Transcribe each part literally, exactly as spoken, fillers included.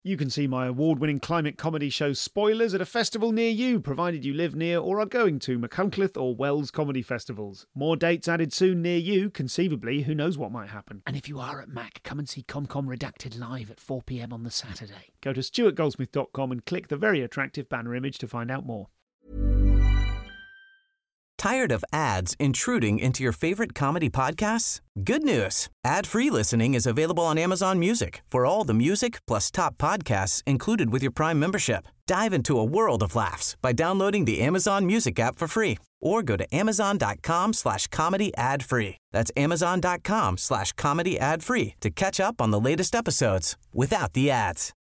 You can see my award-winning climate comedy show Spoilers at a festival near you, provided you live near or are going to Machynlleth or Wells comedy festivals. More dates added soon near you, conceivably, who knows what might happen. And if you are at Mac, come and see ComCom Redacted live at four p m on the Saturday. Go to stuart goldsmith dot com and click the very attractive banner image to find out more. Tired of ads intruding into your favorite comedy podcasts? Good news. Ad-free listening is available on Amazon Music for all the music plus top podcasts included with your Prime membership. Dive into a world of laughs by downloading the Amazon Music app for free or go to amazon.com slash comedy ad free. That's amazon.com slash comedy ad free to catch up on the latest episodes without the ads.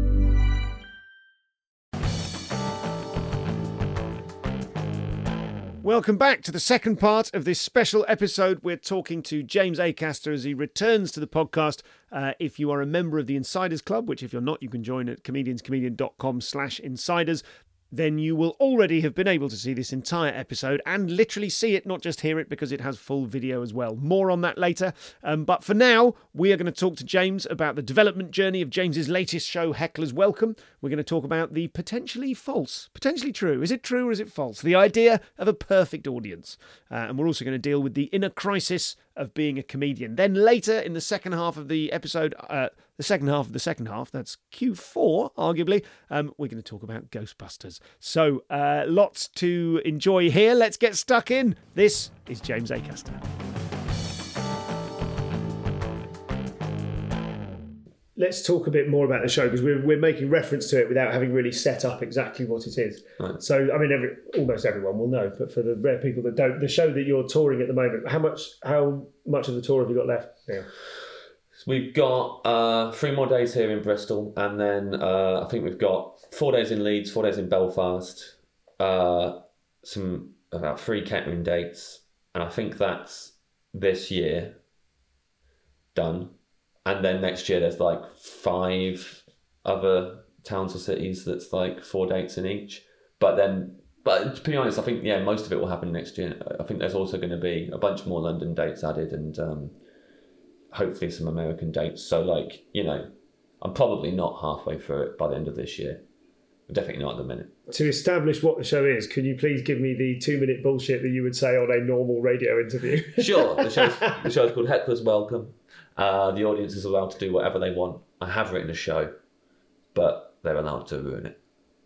Welcome back to the second part of this special episode. We're talking to James Acaster as he returns to the podcast. Uh, if you are a member of the Insiders Club, which if you're not, you can join at comedianscomedian.com slash insiders, then you will already have been able to see this entire episode and literally see it, not just hear it, because it has full video as well. More on that later. Um, but for now, we are going to talk to James about the development journey of James's latest show, Heckler's Welcome. We're going to talk about the potentially false, potentially true, is it true or is it false? The idea of a perfect audience. Uh, and we're also going to deal with the inner crisis of being a comedian. Then later in the second half of the episode, uh, the second half of the second half, that's Q four, arguably, um, we're going to talk about Ghostbusters. So, uh, lots to enjoy here. Let's get stuck in. This is James Acaster. Let's talk a bit more about the show, because we're, we're making reference to it without having really set up exactly what it is. Right. So, I mean, every, almost everyone will know, but for the rare people that don't, the show that you're touring at the moment, how much how much of the tour have you got left now? We've got uh, three more days here in Bristol, and then uh, I think we've got four days in Leeds, four days in Belfast, uh, some about three catering dates, and I think that's this year done. And then next year there's like five other towns or cities that's like four dates in each. But then, but to be honest, I think, yeah, most of it will happen next year. I think there's also going to be a bunch more London dates added and um, hopefully some American dates. So like, you know, I'm probably not halfway through it by the end of this year. Definitely not at the minute. To establish what the show is, can you please give me the two-minute bullshit that you would say on a normal radio interview? Sure. The show's, the show's called Heckler's Welcome. Uh, the audience is allowed to do whatever they want. I have written a show, but they're allowed to ruin it.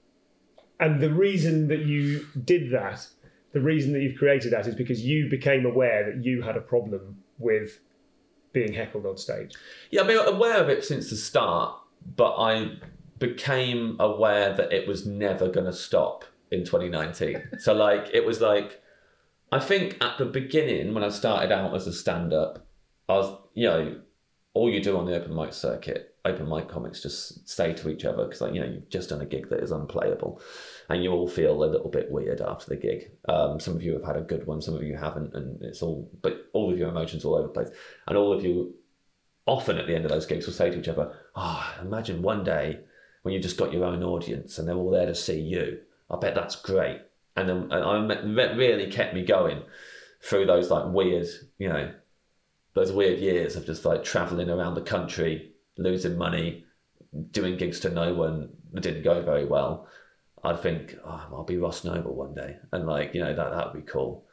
And the reason that you did that, the reason that you've created that, is because you became aware that you had a problem with being heckled on stage. Yeah, I've been aware of it since the start, but I became aware that it was never going to stop in twenty nineteen. So like, it was like, I think at the beginning when I started out as a stand-up, I was, you know, all you do on the open mic circuit, open mic comics just say to each other, because like, you know, you've just done a gig that is unplayable and you all feel a little bit weird after the gig. Um, some of you have had a good one, some of you haven't, and it's all, but all of your emotions all over the place. And all of you often at the end of those gigs will say to each other, oh, imagine one day when you just got your own audience and they're all there to see you. I bet that's great. And then and I really kept me going through those like weird, you know, those weird years of just like traveling around the country, losing money, doing gigs to no one that didn't go very well. I'd think, oh, I'll be Ross Noble one day. And like, you know, that that would be cool.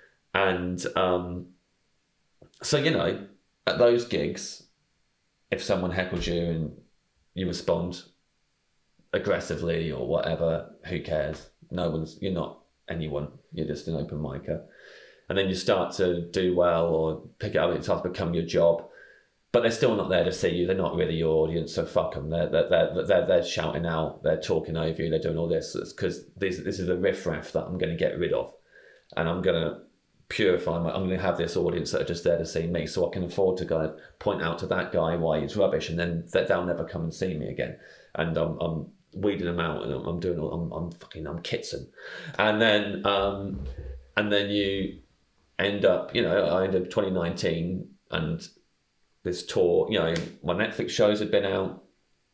And um, so, you know, at those gigs, if someone heckles you and you respond aggressively or whatever, who cares? No one's, you're not anyone. You're just an open micer. And then you start to do well or pick it up, it starts to become your job. But they're still not there to see you. They're not really your audience, so fuck them. They're, they're, they're, they're, they're shouting out, they're talking over you, they're doing all this. Because this, this is a riffraff that I'm going to get rid of. And I'm going to purify my, I'm going to have this audience that are just there to see me, so I can afford to kind of point out to that guy why he's rubbish, and then they'll never come and see me again. And I'm, I'm weeding them out, and I'm, I'm doing all, I'm, I'm fucking, I'm Kitson. And then, um, and then you end up, you know, I ended up twenty nineteen and this tour, you know, my Netflix shows had been out.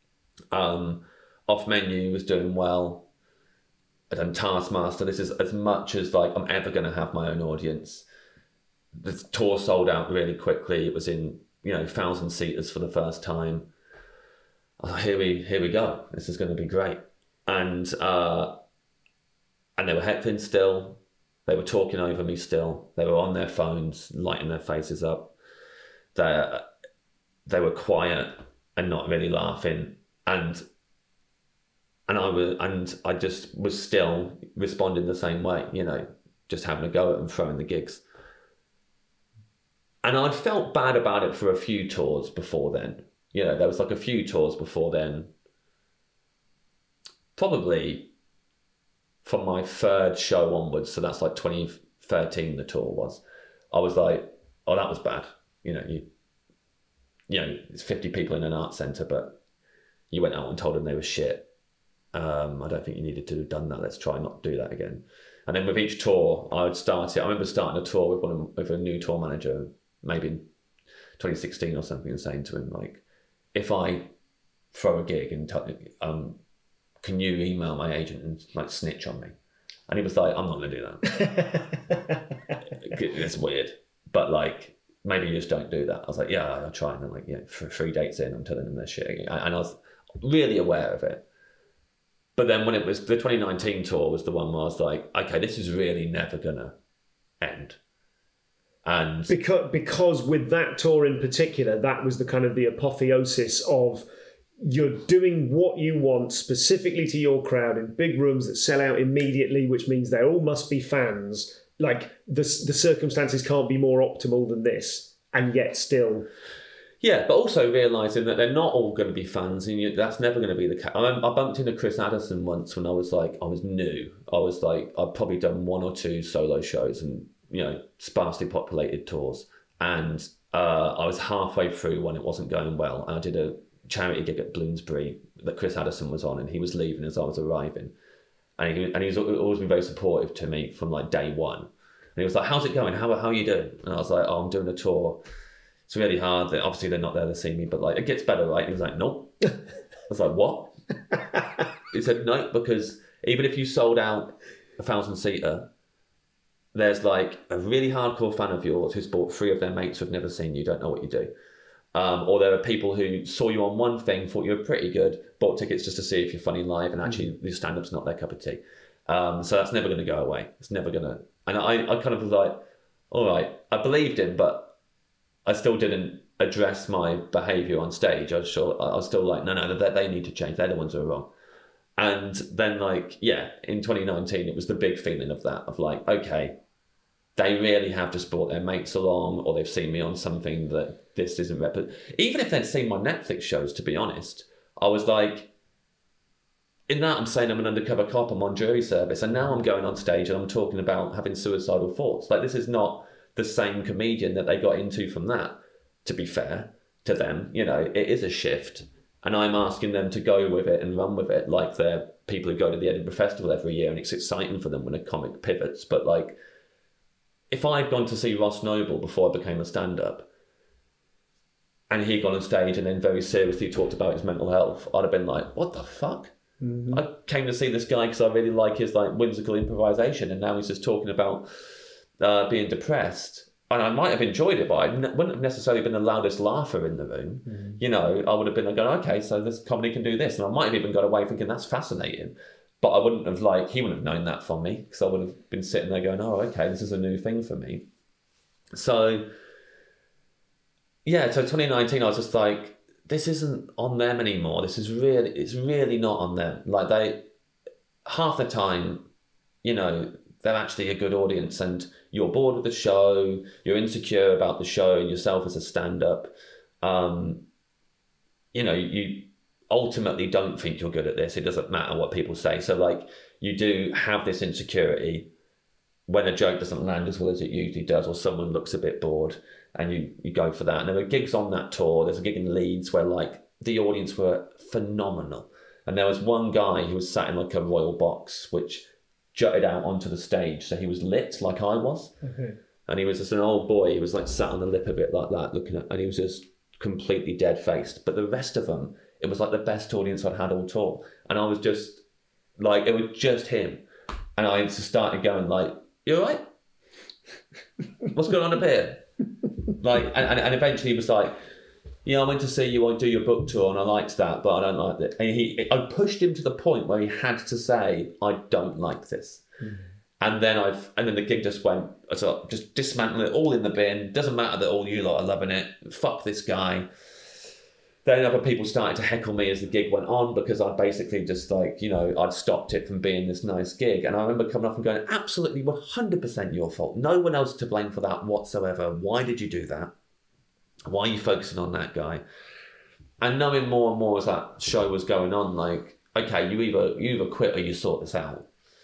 Um, Off Menu was doing well. I'd done Taskmaster. This is as much as like I'm ever going to have my own audience. The tour sold out really quickly. It was in, you know, thousand seaters for the first time. I was like, here we, here we go. This is going to be great. And, uh, and they were heckling still. They were talking over me still. They were on their phones, lighting their faces up. They, they were quiet and not really laughing. And, and I was, and I just was still responding the same way, you know, just having a go at them, throwing the gigs. And I'd felt bad about it for a few tours before then. You know, there was like a few tours before then. Probably from my third show onwards, so that's like twenty thirteen the tour was. I was like, oh, that was bad. You know, you, you know, it's fifty people in an art centre, but you went out and told them they were shit. Um, I don't think you needed to have done that. Let's try not to do that again. And then with each tour, I would start it. I remember starting a tour with one of, with a new tour manager, maybe in twenty sixteen or something, and saying to him, like, if I throw a gig and tell, um, can you email my agent and like snitch on me? And he was like, I'm not going to do that. It's weird, but like, maybe you just don't do that. I was like, yeah, I'll try. And then like, yeah, for three dates in, I'm telling them their shit. And I was really aware of it. But then when it was, the twenty nineteen tour was the one where I was like, okay, this is really never going to end. And because because with that tour in particular, that was the kind of the apotheosis of you're doing what you want specifically to your crowd in big rooms that sell out immediately, which means they all must be fans. Like the the circumstances can't be more optimal than this, and yet still. Yeah, but also realising that they're not all going to be fans, and you, that's never going to be the case. I, I bumped into Chris Addison once when I was like, I was new. I was like, I'd probably done one or two solo shows and, you know, sparsely populated tours. And uh, I was halfway through when it wasn't going well. And I did a charity gig at Bloomsbury that Chris Addison was on, and he was leaving as I was arriving. And, he, and he's always been very supportive to me from like day one. And he was like, how's it going? How, how are you doing? And I was like, oh, I'm doing a tour. It's really hard. Obviously, they're not there to see me, but like, it gets better, right? And he was like, nope. I was like, what? He said, no, because even if you sold out a thousand seater, there's like a really hardcore fan of yours who's bought three of their mates who've never seen you, don't know what you do. Um, or there are people who saw you on one thing, thought you were pretty good, bought tickets just to see if you're funny live, and actually mm. the stand-up's not their cup of tea. Um, so that's never going to go away. It's never going to... And I, I kind of was like, all right, I believed him, but I still didn't address my behaviour on stage. I was sure, I was still like, no, no, they, they need to change. They're the ones who are wrong. And then like, yeah, in twenty nineteen, it was the big feeling of that, of like, okay, they really have just brought their mates along, or they've seen me on something that this isn't rep. Even if they'd seen my Netflix shows, to be honest, I was like, in that I'm saying I'm an undercover cop, I'm on jury service, and now I'm going on stage and I'm talking about having suicidal thoughts. Like, this is not the same comedian that they got into from that, to be fair to them. You know, it is a shift, and I'm asking them to go with it and run with it like they're people who go to the Edinburgh Festival every year, and it's exciting for them when a comic pivots. But like, if I'd gone to see Ross Noble before I became a stand-up, and he'd gone on stage and then very seriously talked about his mental health, I'd have been like, what the fuck? Mm-hmm. I came to see this guy because I really like his like whimsical improvisation, and now he's just talking about uh, being depressed. And I might have enjoyed it, but I n- wouldn't have necessarily been the loudest laugher in the room. Mm-hmm. You know, I would have been like, okay, so this comedy can do this. And I might have even got away thinking that's fascinating. But I wouldn't have like, he wouldn't have known that from me, because I would have been sitting there going, oh, okay, this is a new thing for me. So, yeah, so twenty nineteen, I was just like, this isn't on them anymore. This is really, it's really not on them. Like they, half the time, you know, they're actually a good audience, and you're bored with the show, you're insecure about the show and yourself as a stand-up. Um, you know, you ultimately don't think you're good at this. It doesn't matter what people say. So like, you do have this insecurity when a joke doesn't land as well as it usually does, or someone looks a bit bored, and you, you go for that. And there were gigs on that tour. There's a gig in Leeds where like the audience were phenomenal. And there was one guy who was sat in like a royal box, which jutted out onto the stage. So he was lit like I was. Mm-hmm. And he was just an old boy. He was like sat on the lip of it like that, looking at, and he was just completely dead-faced. But the rest of them, it was like the best audience I'd had all tour. And I was just like, it was just him. And I just started going like, you all right? What's going on up here? Like, and, and eventually he was like, yeah, I went to see you, I do your book tour, and I liked that, but I don't like it. And he, I pushed him to the point where he had to say, I don't like this. Mm. And then I've, and then the gig just went, so just dismantle it all in the bin. Doesn't matter that all you lot are loving it. Fuck this guy. Then other people started to heckle me as the gig went on because I basically just like, you know, I'd stopped it from being this nice gig. And I remember coming up and going, absolutely one hundred percent your fault. No one else to blame for that whatsoever. Why did you do that? Why are you focusing on that guy? And knowing more and more as that show was going on, like, okay, you either you either quit or you sort this out.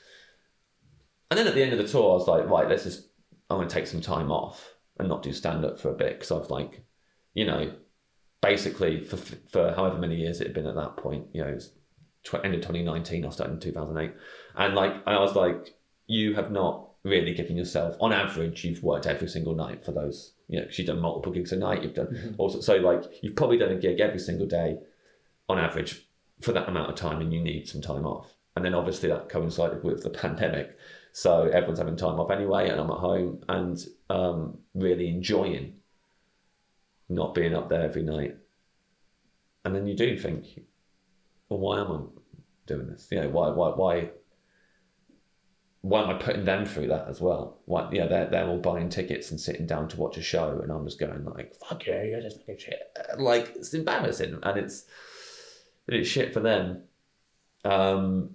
And then at the end of the tour, I was like, right, let's just, I'm going to take some time off and not do stand-up for a bit. Because I was like, you know, basically for for however many years it had been at that point, you know, it was tw- end of twenty nineteen, I started in two thousand eight. And like, I was like, you have not really given yourself, on average, you've worked every single night for those, you know, because you've done multiple gigs a night, you've done mm-hmm. also, so like, you've probably done a gig every single day on average for that amount of time, and you need some time off. And then obviously that coincided with the pandemic. So everyone's having time off anyway, and I'm at home and um, really enjoying not being up there every night. And then you do think, well, why am I doing this? You know, why, why, why, why am I putting them through that as well? Why, yeah, they're they're all buying tickets and sitting down to watch a show, and I'm just going like, fuck yeah, you're just fucking shit. Like, it's embarrassing, and it's it's shit for them. Um,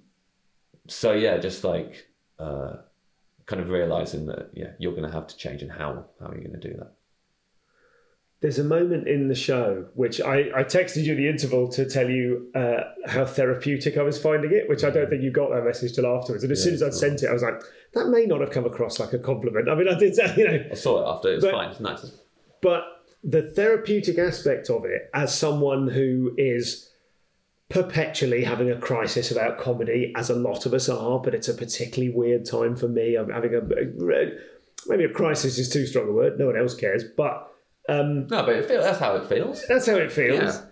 so yeah, just like. Uh, kind of realising that, yeah, you're going to have to change, and how, how are you going to do that? There's a moment in the show, which I, I texted you the interval to tell you uh, how therapeutic I was finding it, which I don't think you got that message till afterwards. And as yeah, soon as I'd sent it, I was like, that may not have come across like a compliment. I mean, I did say, you know. I saw it after, it was but, fine, it's nice. But the therapeutic aspect of it, as someone who is perpetually having a crisis about comedy, as a lot of us are, but it's a particularly weird time for me. I'm having a, maybe a crisis is too strong a word, no one else cares, but um, no, but it feels, that's how it feels. That's how it feels. Yeah.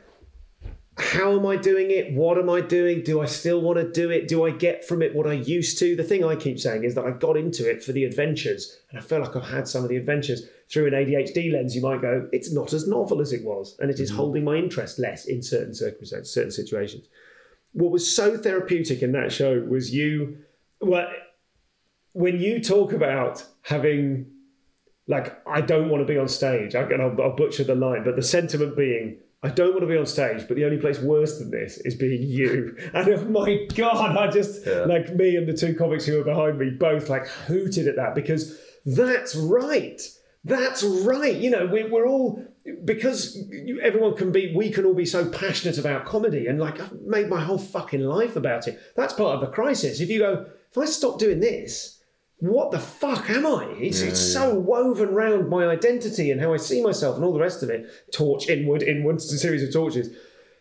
How am I doing it? What am I doing? Do I still want to do it? Do I get from it what I used to? The thing I keep saying is that I got into it for the adventures, and I feel like I've had some of the adventures. Through an A D H D lens, you might go, it's not as novel as it was, and it is mm-hmm. holding my interest less in certain circumstances, certain situations. What was so therapeutic in that show was you, well, when you talk about having, like, I don't want to be on stage, I, and I'll, I'll butcher the line, but the sentiment being, I don't want to be on stage, but the only place worse than this is being you. And oh my God, I just, yeah. like me and the two comics who were behind me both like hooted at that, because that's right. That's right. You know, we, we're all, because everyone can be, we can all be so passionate about comedy, and like I've made my whole fucking life about it. That's part of the crisis. If you go, if I stop doing this, what the fuck am I? It's, yeah, it's yeah. so woven round my identity and how I see myself and all the rest of it. Torch inward, inward, it's a series of torches.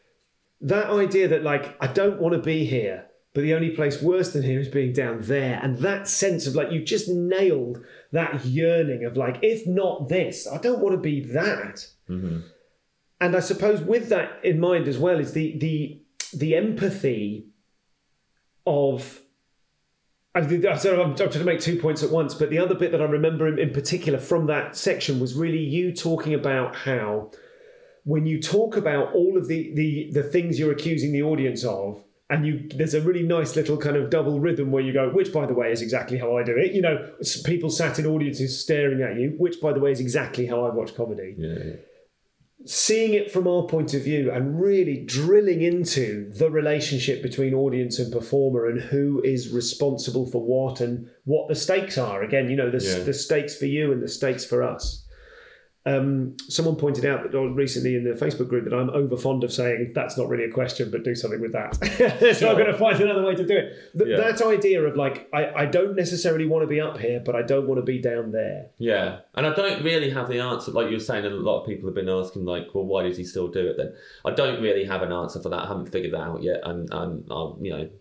That idea that like, I don't want to be here, but the only place worse than here is being down there. And that sense of like, you just nailed that yearning of like, if not this, I don't want to be that. Mm-hmm. And I suppose with that in mind as well is the the the empathy of, I'm trying to make two points at once, but the other bit that I remember in, in particular from that section was really you talking about how when you talk about all of the the the things you're accusing the audience of, and you, there's a really nice little kind of double rhythm where you go, which, by the way, is exactly how I do it. You know, people sat in audiences staring at you, which, by the way, is exactly how I watch comedy. Yeah, yeah. Seeing it from our point of view and really drilling into the relationship between audience and performer and who is responsible for what and what the stakes are. Again, you know, the, yeah. the stakes for you and the stakes for us. Um, someone pointed out that recently in the Facebook group that I'm over fond of saying that's not really a question, but do something with that. So sure. I'm going to find another way to do it. Th- yeah. That idea of like, I, I don't necessarily want to be up here, but I don't want to be down there. Yeah. And I don't really have the answer. Like you were saying, a lot of people have been asking like, well, why does he still do it then? I don't really have an answer for that. I haven't figured that out yet. And, and I'm, you know,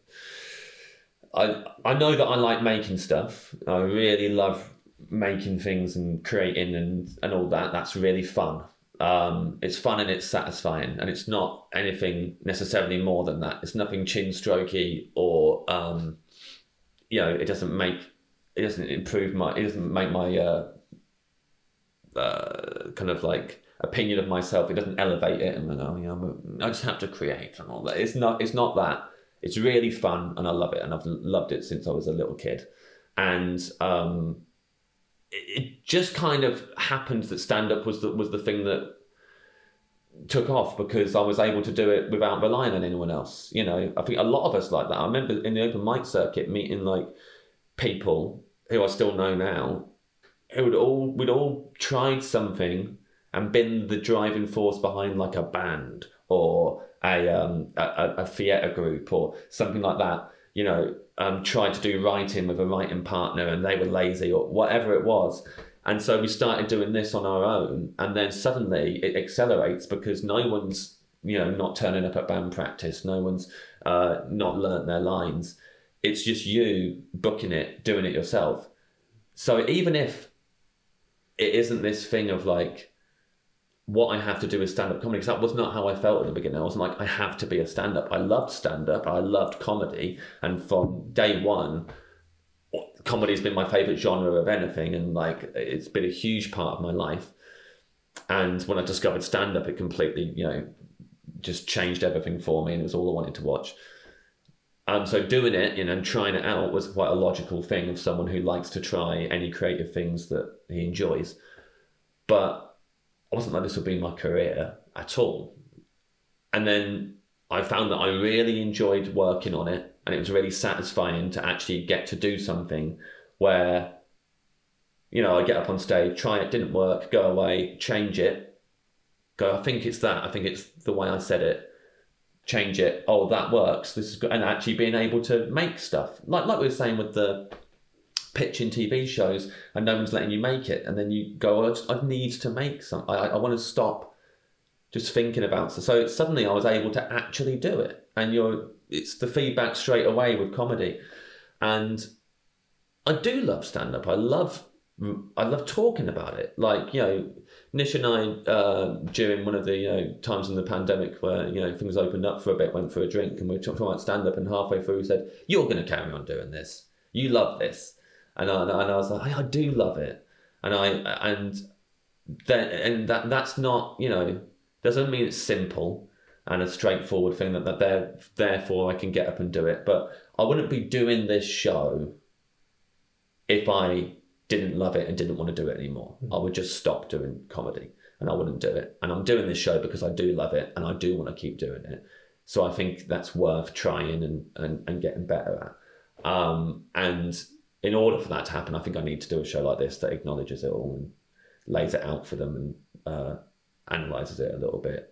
I I know that I like making stuff. I really love making things and creating and, and all that. That's really fun. Um, it's fun and it's satisfying, and it's not anything necessarily more than that. It's nothing chin strokey or um, you know, it doesn't make it doesn't improve my it doesn't make my uh, uh, kind of like opinion of myself. It doesn't elevate it and oh, you know, I just have to create and all that. It's not. It's not that. It's really fun and I love it, and I've loved it since I was a little kid. And um, it, it just kind of happened that stand-up was the was the thing that took off, because I was able to do it without relying on anyone else. You know, I think a lot of us like that. I remember in the open mic circuit meeting like people who I still know now, who would all we'd all tried something and been the driving force behind like a band or a um a, a theatre group or something like that. You know, um, tried to do writing with a writing partner and they were lazy or whatever it was. And so we started doing this on our own, and then suddenly it accelerates because no one's, you know, not turning up at band practice. No one's uh, not learnt their lines. It's just you booking it, doing it yourself. So even if it isn't this thing of like, what I have to do is stand-up comedy, because that was not how I felt at the beginning. I wasn't like, I have to be a stand-up. I loved stand-up. I loved comedy. And from day one, comedy's been my favourite genre of anything, and like it's been a huge part of my life. And when I discovered stand-up, it completely, you know, just changed everything for me, and it was all I wanted to watch. Um, so doing it, you know, and trying it out was quite a logical thing of someone who likes to try any creative things that he enjoys. But I wasn't like this would be my career at all. And then I found that I really enjoyed working on it, and it was really satisfying to actually get to do something where, you know, I get up on stage, try it, didn't work, go away, change it, go, I think it's that, I think it's the way I said it, change it, oh, that works, this is good, and actually being able to make stuff. Like like we were saying with the pitching T V shows, and no one's letting you make it, and then you go, oh, I, just, I need to make something, I, I want to stop just thinking about it. So suddenly I was able to actually do it, and you're it's the feedback straight away with comedy. And I do love stand-up. I love I love talking about it. Like, you know, Nish and I, uh, during one of the, you know, times in the pandemic where, you know, things opened up for a bit, went for a drink, and we were talking about stand-up, and halfway through we said, you're going to carry on doing this. You love this. And I, and I was like, I, I do love it. And I and that and that that's not, you know, doesn't mean it's simple and a straightforward thing that, that there, therefore I can get up and do it. But I wouldn't be doing this show if I didn't love it and didn't want to do it anymore. Mm-hmm. I would just stop doing comedy and I wouldn't do it. And I'm doing this show because I do love it and I do want to keep doing it. So I think that's worth trying and, and, and getting better at. Um, and in order for that to happen, I think I need to do a show like this that acknowledges it all and lays it out for them and uh, analyzes it a little bit.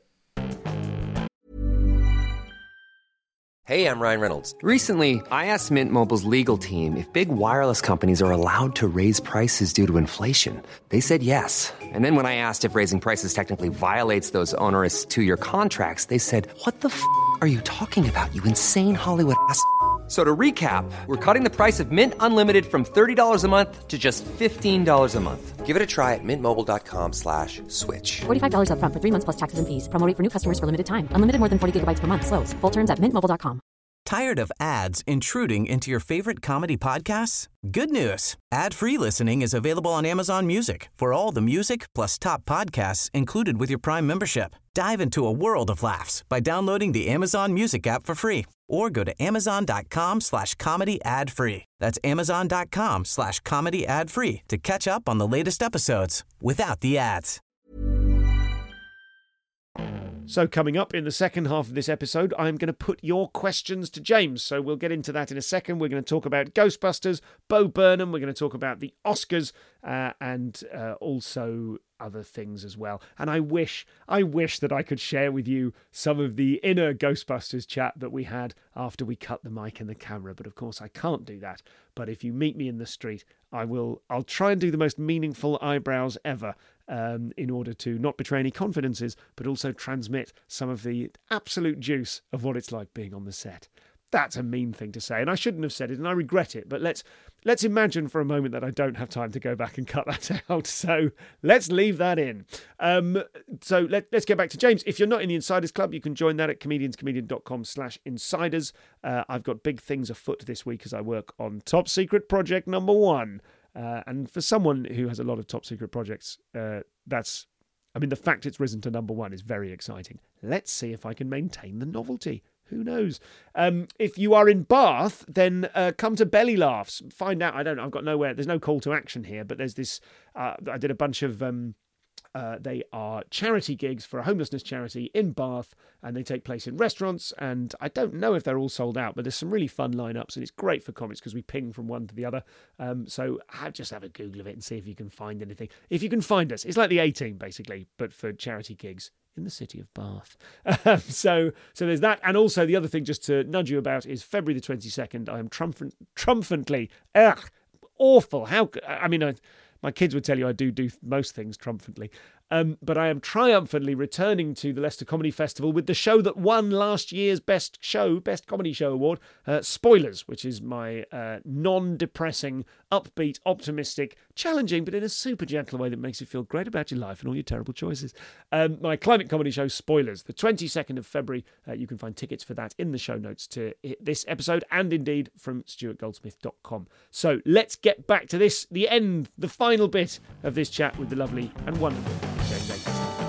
Hey, I'm Ryan Reynolds. Recently, I asked Mint Mobile's legal team if big wireless companies are allowed to raise prices due to inflation. They said yes. And then when I asked if raising prices technically violates those onerous two-year contracts, they said, what the f*** are you talking about, you insane Hollywood ass f- So to recap, we're cutting the price of Mint Unlimited from thirty dollars a month to just fifteen dollars a month. Give it a try at mintmobile.com slash switch. forty-five dollars up front for three months plus taxes and fees. Promo rate for new customers for limited time. Unlimited more than forty gigabytes per month. Slows full terms at mint mobile dot com. Tired of ads intruding into your favorite comedy podcasts? Good news. Ad-free listening is available on Amazon Music for all the music plus top podcasts included with your Prime membership. Dive into a world of laughs by downloading the Amazon Music app for free or go to amazon.com slash comedy ad free. That's amazon.com slash comedy ad free to catch up on the latest episodes without the ads. So coming up in the second half of this episode, I'm going to put your questions to James. So we'll get into that in a second. We're going to talk about Ghostbusters, Bo Burnham. We're going to talk about the Oscars uh, and uh, also other things as well. And I wish, I wish that I could share with you some of the inner Ghostbusters chat that we had after we cut the mic and the camera. But of course, I can't do that. But if you meet me in the street, I will. I'll try and do the most meaningful eyebrows ever. Um, in order to not betray any confidences, but also transmit some of the absolute juice of what it's like being on the set. That's a mean thing to say, and I shouldn't have said it, and I regret it, but let's let's imagine for a moment that I don't have time to go back and cut that out, so let's leave that in. Um, so let, let's get back to James. If you're not in the Insiders Club, you can join that at comedianscomedian.com slash insiders. Uh, I've got big things afoot this week as I work on Top Secret Project number one. Uh, and for someone who has a lot of top secret projects, uh, that's I mean, the fact it's risen to number one is very exciting. Let's see if I can maintain the novelty. Who knows? Um, if you are in Bath, then uh, come to Belly Laughs. Find out. I don't know. I've got nowhere. There's no call to action here, but there's this. Uh, I did a bunch of. Um, uh, they are charity gigs for a homelessness charity in Bath, and they take place in restaurants. And I don't know if they're all sold out, but there's some really fun lineups, and it's great for comics because we ping from one to the other. Um, so have, just have a Google of it and see if you can find anything. If you can find us, it's like the A-Team basically, but for charity gigs in the city of Bath. Um, so so there's that. And also the other thing just to nudge you about is February the twenty-second. I am triumphant, triumphantly, ugh, awful. How, I mean, I, my kids would tell you I do do most things triumphantly. Um, but I am triumphantly returning to the Leicester Comedy Festival with the show that won last year's Best Show, Best Comedy Show Award, uh, Spoilers, which is my uh, non-depressing, upbeat, optimistic, challenging, but in a super gentle way that makes you feel great about your life and all your terrible choices. Um, my climate comedy show, Spoilers, the twenty-second of February. Uh, you can find tickets for that in the show notes to this episode and indeed from stuart goldsmith dot com. So let's get back to this, the end, the final bit of this chat with the lovely and wonderful James Acaster.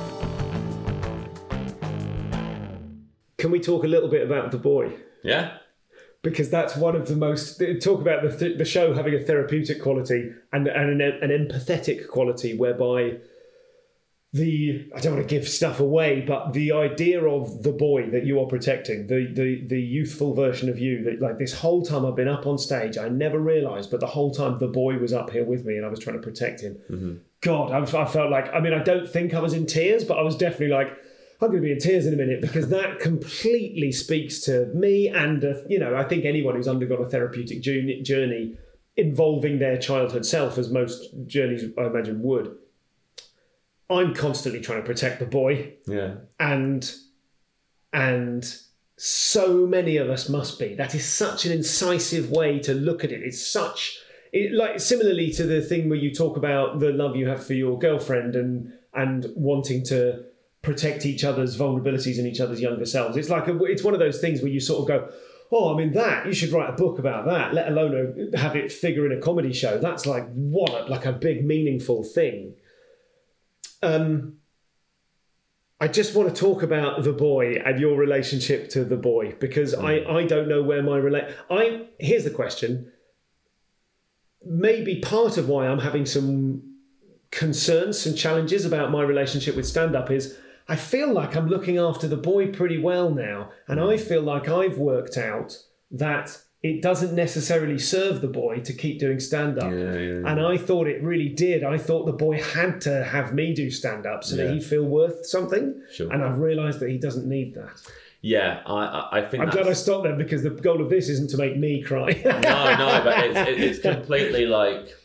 Can we talk a little bit about The Boy? Yeah. Because that's one of the most... Talk about the th- the show having a therapeutic quality and, and an, an empathetic quality whereby the... I don't want to give stuff away, but the idea of the boy that you are protecting, the the, the youthful version of you, that like this whole time I've been up on stage, I never realised, but the whole time the boy was up here with me and I was trying to protect him. Mm-hmm. God, I, I felt like... I mean, I don't think I was in tears, but I was definitely like... I'm going to be in tears in a minute because that completely speaks to me and, uh, you know, I think anyone who's undergone a therapeutic journey, journey involving their childhood self, as most journeys, I imagine, would. I'm constantly trying to protect the boy. Yeah. And, and so many of us must be. That is such an incisive way to look at it. It's such... It, like similarly to the thing where you talk about the love you have for your girlfriend and and wanting to protect each other's vulnerabilities and each other's younger selves. It's like a, it's one of those things where you sort of go, oh, I mean that, you should write a book about that, let alone have it figure in a comedy show. That's like what, like a big meaningful thing. Um, I just want to talk about The Boy and your relationship to The Boy because mm. I, I don't know where my relate. I here's the question. Maybe part of why I'm having some concerns, some challenges about my relationship with stand-up is I feel like I'm looking after The Boy pretty well now, and I feel like I've worked out that it doesn't necessarily serve The Boy to keep doing stand-up. Yeah, yeah, yeah. And I thought it really did. I thought The Boy had to have me do stand-up so yeah. that he'd feel worth something, sure. and I've realised that he doesn't need that. Yeah, I, I think I'm that's... glad I stopped there because the goal of this isn't to make me cry. no, no, but it's, it's completely like...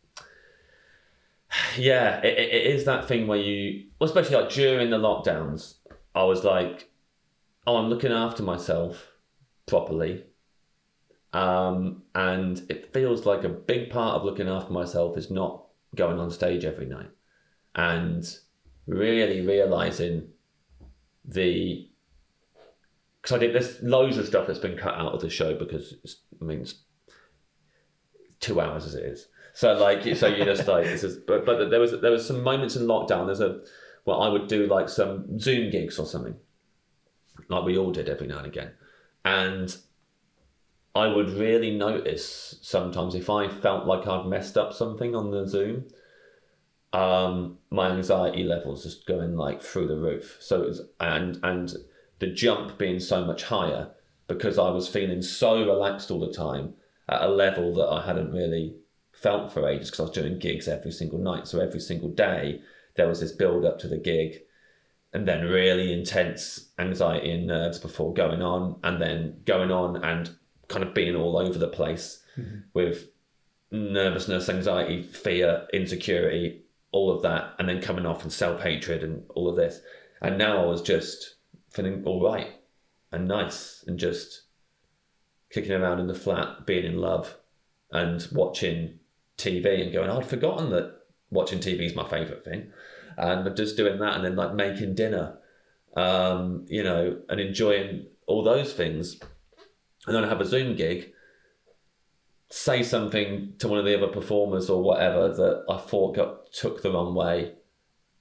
Yeah, it, it is that thing where you... Well, especially like during the lockdowns, I was like, oh, I'm looking after myself properly. Um, and it feels like a big part of looking after myself is not going on stage every night. And really realising the... Because I did there's loads of stuff that's been cut out of the show because it's, I mean it's two hours as it is. So like so you just like this is but but there was there was some moments in lockdown. There's a well I would do like some Zoom gigs or something, like we all did every now and again, and I would really notice sometimes if I felt like I'd messed up something on the Zoom, um, my anxiety levels just going like through the roof. So it was, and and. the jump being so much higher because I was feeling so relaxed all the time at a level that I hadn't really felt for ages because I was doing gigs every single night. So every single day there was this build up to the gig and then really intense anxiety and nerves before going on and then going on and kind of being all over the place mm-hmm. with nervousness, anxiety, fear, insecurity, all of that, and then coming off and self-hatred and all of this. And now I was just feeling all right and nice and just kicking around in the flat, being in love and watching T V and going, oh, I'd forgotten that watching T V is my favourite thing. And just doing that and then like making dinner, um, you know, and enjoying all those things. And then I have a Zoom gig, say something to one of the other performers or whatever that I thought got took the wrong way.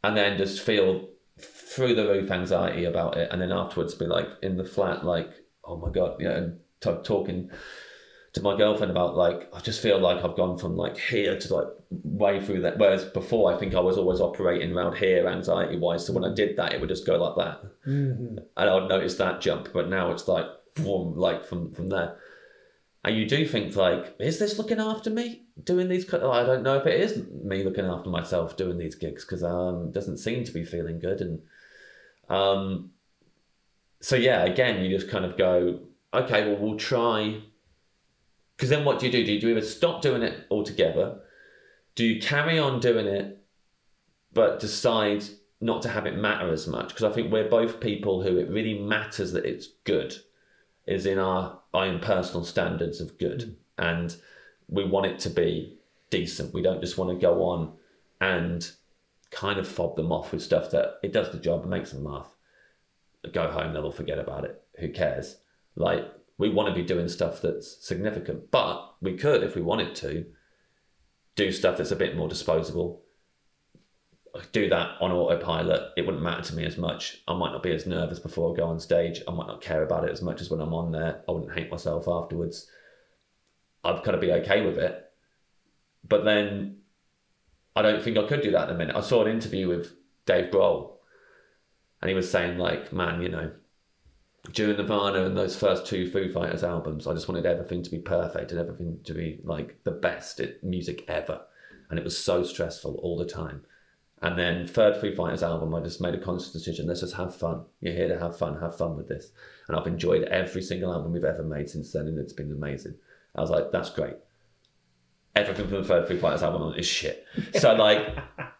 and then just feel through the roof anxiety about it, and then afterwards be like in the flat, like, oh my God, yeah, and t- talking to my girlfriend about like, I just feel like I've gone from like here to like way through that. Whereas before, I think I was always operating around here anxiety wise. So when I did that, it would just go like that, mm-hmm. and I'd notice that jump. But now it's like, boom, like from from there. And you do think like, is this looking after me doing these? I don't know if it is me looking after myself doing these gigs, because um, it doesn't seem to be feeling good. And um, so yeah, again, you just kind of go, okay, well, we'll try. Because then what do you do? Do you, do you either stop doing it altogether? Do you carry on doing it, but decide not to have it matter as much? Because I think we're both people who it really matters that it's good, is in our own personal standards of good. Mm. And we want it to be decent. We don't just want to go on and kind of fob them off with stuff that it does the job and makes them laugh. Go home, they'll forget about it. Who cares? Like, we want to be doing stuff that's significant, but we could, if we wanted to, do stuff that's a bit more disposable. Do that on autopilot. It wouldn't matter to me as much. I might not be as nervous before I go on stage. I might not care about it as much as when I'm on there. I wouldn't hate myself afterwards. I've got to be okay with it. But then I don't think I could do that in a minute. I saw an interview with Dave Grohl, and he was saying like, man, you know, during Nirvana and those first two Foo Fighters albums, I just wanted everything to be perfect and everything to be like the best music ever. And it was so stressful all the time. And then third Foo Fighters album, I just made a conscious decision, let's just have fun. You're here to have fun, have fun with this. And I've enjoyed every single album we've ever made since then, and it's been amazing. I was like, that's great. Everything from the third Foo Fighters album is shit. So like,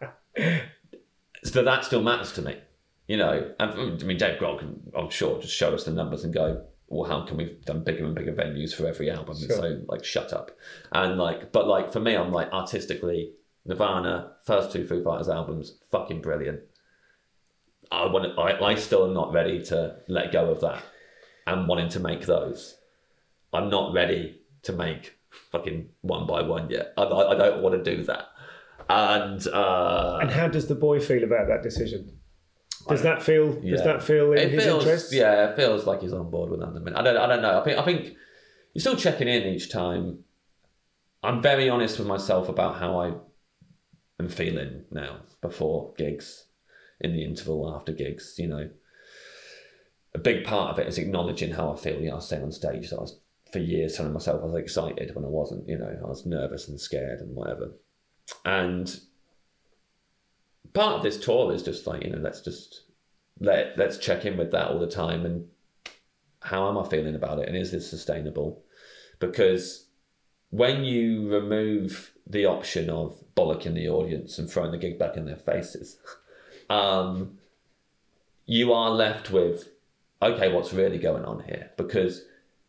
so that still matters to me. You know, and I mean, Dave Grohl can, I'm sure, just show us the numbers and go, well, how can we've done bigger and bigger venues for every album? Sure. So like, shut up. And like, but like for me, I'm like artistically, Nirvana, first two Foo Fighters albums, fucking brilliant. I want to, I, I still am not ready to let go of that and wanting to make those. I'm not ready to make fucking One by One yet. I, I, I don't want to do that. And uh, and how does the boy feel about that decision? Does that feel? Yeah. Does that feel in it his feels, interest? Yeah, it feels like he's on board with that. I don't. I don't know. I think. I think you're still checking in each time. I'm very honest with myself about how I am feeling now before gigs, in the interval after gigs. You know, a big part of it is acknowledging how I feel. You know, I was saying on stage that I was for years telling myself I was excited when I wasn't. You know, I was nervous and scared and whatever. And part of this tour is just like, you know, let's just let let's check in with that all the time, and how am I feeling about it, and is this sustainable? Because when you remove the option of bollocking the audience and throwing the gig back in their faces, um, you are left with, okay, what's really going on here? Because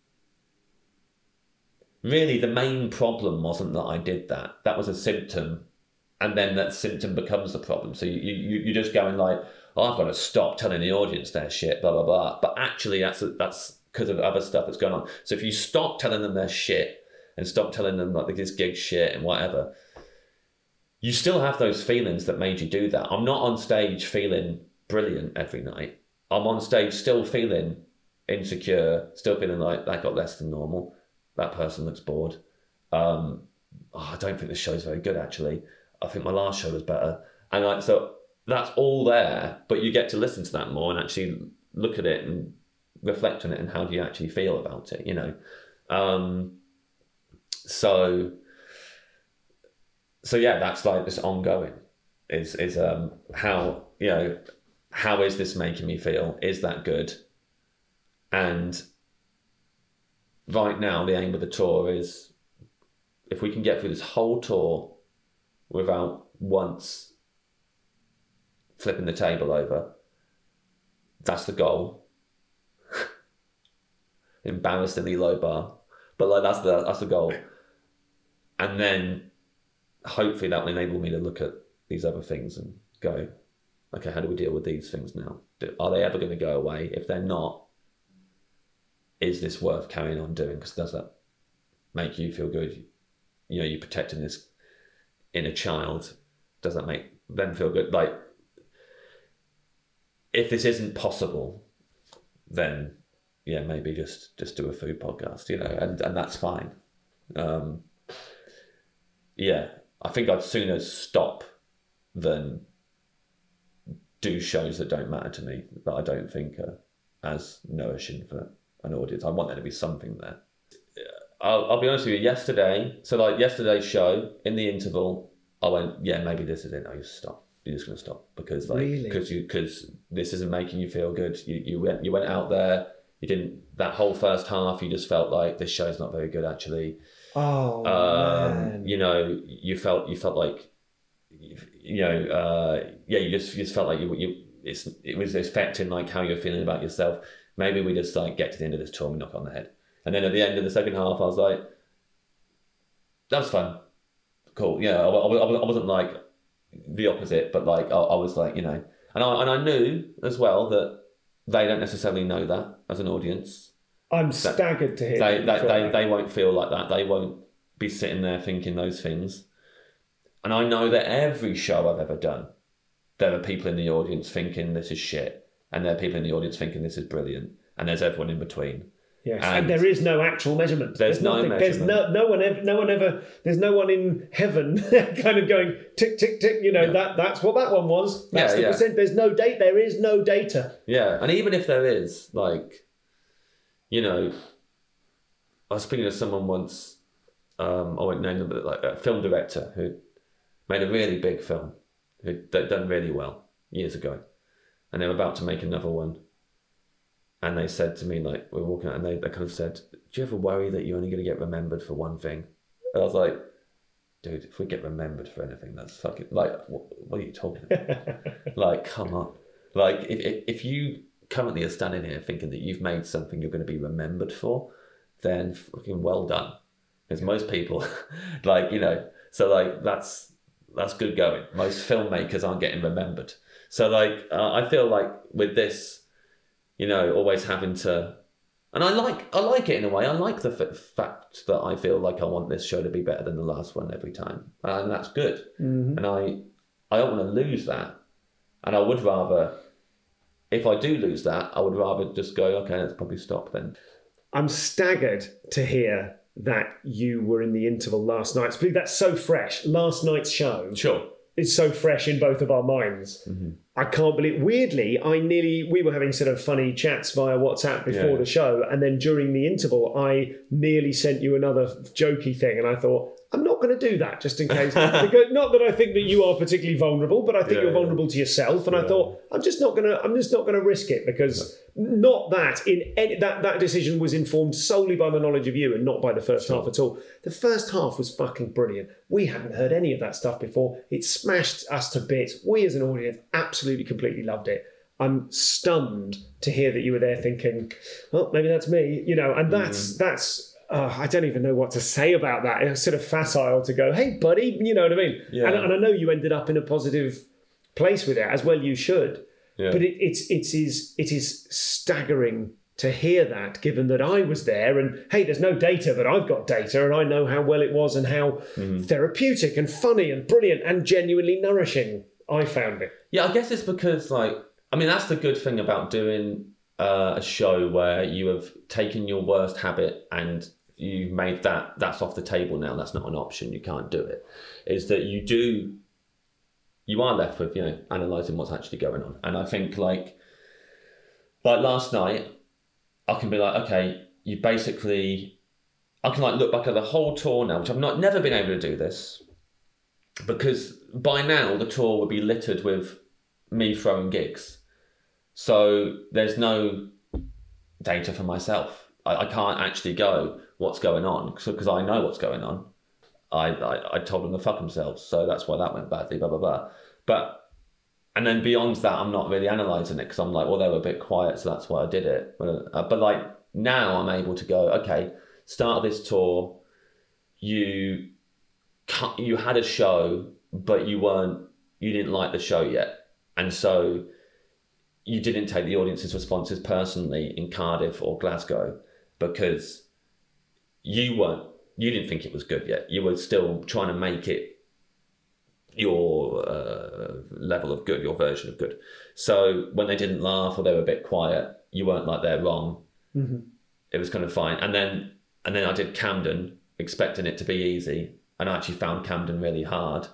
really the main problem wasn't that I did that. That was a symptom. And then that symptom becomes the problem. So you, you, you're just going like, oh, I've got to stop telling the audience their shit, blah, blah, blah. But actually that's that's because of other stuff that's going on. So if you stop telling them their shit and stop telling them like this gig shit and whatever, you still have those feelings that made you do that. I'm not on stage feeling brilliant every night. I'm on stage still feeling insecure, still feeling like that got less than normal. That person looks bored. Um, oh, I don't think this show's very good, actually. I think my last show was better. And like, so that's all there, but you get to listen to that more and actually look at it and reflect on it and how do you actually feel about it, you know? Um, so, so yeah, that's like this ongoing is, is, um, how, you know, how is this making me feel? Is that good? And right now, the aim of the tour is if we can get through this whole tour without once flipping the table over, that's the goal. Embarrassingly low bar, but like that's the that's the goal. And then hopefully that will enable me to look at these other things and go, okay, how do we deal with these things now? Are they ever going to go away? If they're not, is this worth carrying on doing? Because does that make you feel good? You know, you're protecting this inner child. Does that make them feel good? Like, if this isn't possible, then yeah, maybe just just do a food podcast, you know, and and that's fine. Um, yeah, I think I'd sooner stop than do shows that don't matter to me, that I don't think are as nourishing for an audience. I want there to be something there. I'll, I'll be honest with you, yesterday, so like yesterday's show, in the interval, I went, yeah, maybe this is it. No, you stop. You're just going to stop because like, Really? because you, because this isn't making you feel good. You, you went, you went out there, you didn't, that whole first half, you just felt like this show's not very good actually. Oh, um, man. You know, you felt, you felt like, you know, uh, yeah, you just, you just felt like you, you, it's, it was affecting like how you're feeling about yourself. Maybe we just like get to the end of this tour and we knock it on the head. And then at the end of the second half, I was like, that was fun. Cool. Yeah, I, I, I wasn't like the opposite, but like, I, I was like, you know, and I, and I knew as well that they don't necessarily know that as an audience. I'm staggered to hear They, that they, you they, feel they won't feel like that. They won't be sitting there thinking those things. And I know that every show I've ever done, there are people in the audience thinking this is shit. And there are people in the audience thinking this is brilliant. And there's everyone in between. Yes, and, and there is no actual measurement. There's, there's no nothing, measurement. There's no no one ever. No one ever. There's no one in heaven kind of going tick tick tick. You know Yeah. that that's what that one was. That's Yeah, the yeah. percent. There's no date. There is no data. Yeah, and even if there is, like, you know, I was speaking to someone once, um, I won't name them, but like a film director who made a really big film, who'd done really well years ago, and they were about to make another one. And they said to me, like, we were walking out, and they, they kind of said, do you ever worry that you're only going to get remembered for one thing? And I was like, dude, if we get remembered for anything, that's fucking, like, what, what are you talking about? Like, come on. Like, if, if if you currently are standing here thinking that you've made something you're going to be remembered for, then fucking well done. Because most people, like, you know, so, like, that's that's good going. Most filmmakers aren't getting remembered. So, like, uh, I feel like with this, you know, always having to, and I like I like it in a way. I like the f- fact that I feel like I want this show to be better than the last one every time, and that's good. Mm-hmm. And I I don't want to lose that, and I would rather, if I do lose that, I would rather just go, okay, let's probably stop then. I'm staggered to hear that you were in the interval last night. That's so fresh. Last night's show. Sure. Is so fresh in both of our minds. Mm-hmm. I can't believe. Weirdly, I nearly we were having sort of funny chats via WhatsApp before yeah. the show, and then during the interval, I nearly sent you another jokey thing, and I thought I'm not going to do that just in case. Because, not that I think that you are particularly vulnerable, but I think yeah, you're yeah. vulnerable to yourself, and yeah. I thought I'm just not going to. I'm just not going to risk it because not that in any, that that decision was informed solely by the knowledge of you and not by the first sure. half at all. The first half was fucking brilliant. We hadn't heard any of that stuff before. It smashed us to bits. We as an audience absolutely, completely loved it. I'm stunned to hear that you were there thinking, well, maybe that's me, you know, and that's, mm. that's, uh, I don't even know what to say about that. It's sort of facile to go, hey, buddy, you know what I mean? Yeah. And, and I know you ended up in a positive place with it, as well you should. Yeah. But it, it's, it, is, it is staggering to hear that, given that I was there and, hey, there's no data, but I've got data and I know how well it was and how mm. therapeutic and funny and brilliant and genuinely nourishing I found it. Yeah, I guess it's because, like, I mean, that's the good thing about doing uh, a show where you have taken your worst habit and you've made that, that's off the table now, that's not an option, you can't do it, is that you do, you are left with, you know, analysing what's actually going on. And I think, like, like last night, I can be like, okay, you basically, I can like look back at the whole tour now, which I've not never been able to do this, because by now the tour would be littered with me throwing gigs. So there's no data for myself. I, I can't actually go, what's going on? Because I know what's going on. I, I, I told them to fuck themselves, so that's why that went badly, blah, blah, blah. But and then beyond that, I'm not really analysing it because I'm like, well, they were a bit quiet, so that's why I did it. But, uh, but like now I'm able to go, okay, start of this tour, you you had a show, but you weren't, you didn't like the show yet. And so you didn't take the audience's responses personally in Cardiff or Glasgow because you weren't, you didn't think it was good yet. You were still trying to make it your uh, level of good, your version of good. So when they didn't laugh or they were a bit quiet, you weren't like they're wrong. Mm-hmm. It was kind of fine. And then and then I did Camden, expecting it to be easy, and I actually found Camden really hard.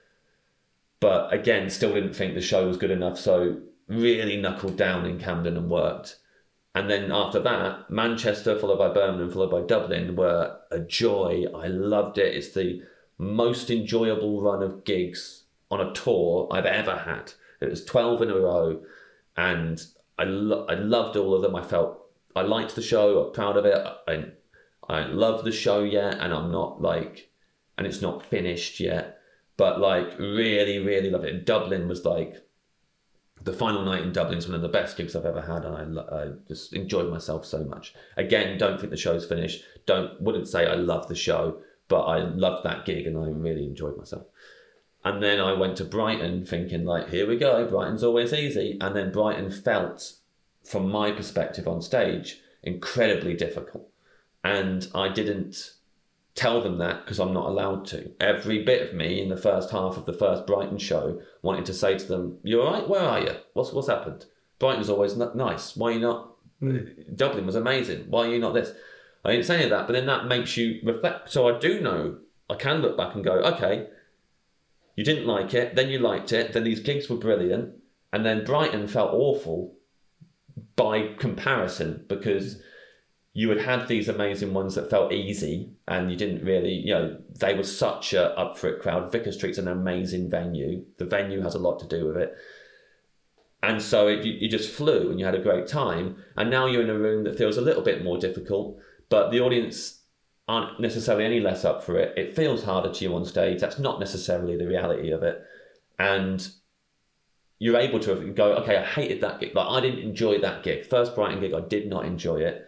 But again, still didn't think the show was good enough, so really knuckled down in Camden and worked. And then after that, Manchester, followed by Birmingham, followed by Dublin, were a joy. I loved it. It's the most enjoyable run of gigs on a tour I've ever had. It was twelve in a row, and I lo- I loved all of them. I felt I liked the show. I'm proud of it. I I don't love the show yet, and I'm not like, and it's not finished yet. But like, really, really love it. And Dublin was like, the final night in Dublin is one of the best gigs I've ever had, and I, I just enjoyed myself so much. Again, don't think the show's finished. Don't wouldn't say I love the show, but I loved that gig and I really enjoyed myself. And then I went to Brighton thinking like, here we go, Brighton's always easy. And then Brighton felt, from my perspective on stage, incredibly difficult. And I didn't tell them that because I'm not allowed to. Every bit of me in the first half of the first Brighton show wanted to say to them, you all right? Where are you? What's what's happened? Brighton's always n- nice. Why are you not? Mm. Dublin was amazing. Why are you not this? I didn't say any of that, but then that makes you reflect. So I do know, I can look back and go, okay, you didn't like it, then you liked it, then these gigs were brilliant, and then Brighton felt awful by comparison because you had had these amazing ones that felt easy and you didn't really, you know, they were such a up for it crowd. Vicar Street's an amazing venue. The venue has a lot to do with it. And so it, you, you just flew and you had a great time. And now you're in a room that feels a little bit more difficult, but the audience aren't necessarily any less up for it. It feels harder to you on stage. That's not necessarily the reality of it. And you're able to go, okay, I hated that gig. Like, I didn't enjoy that gig. First Brighton gig, I did not enjoy it.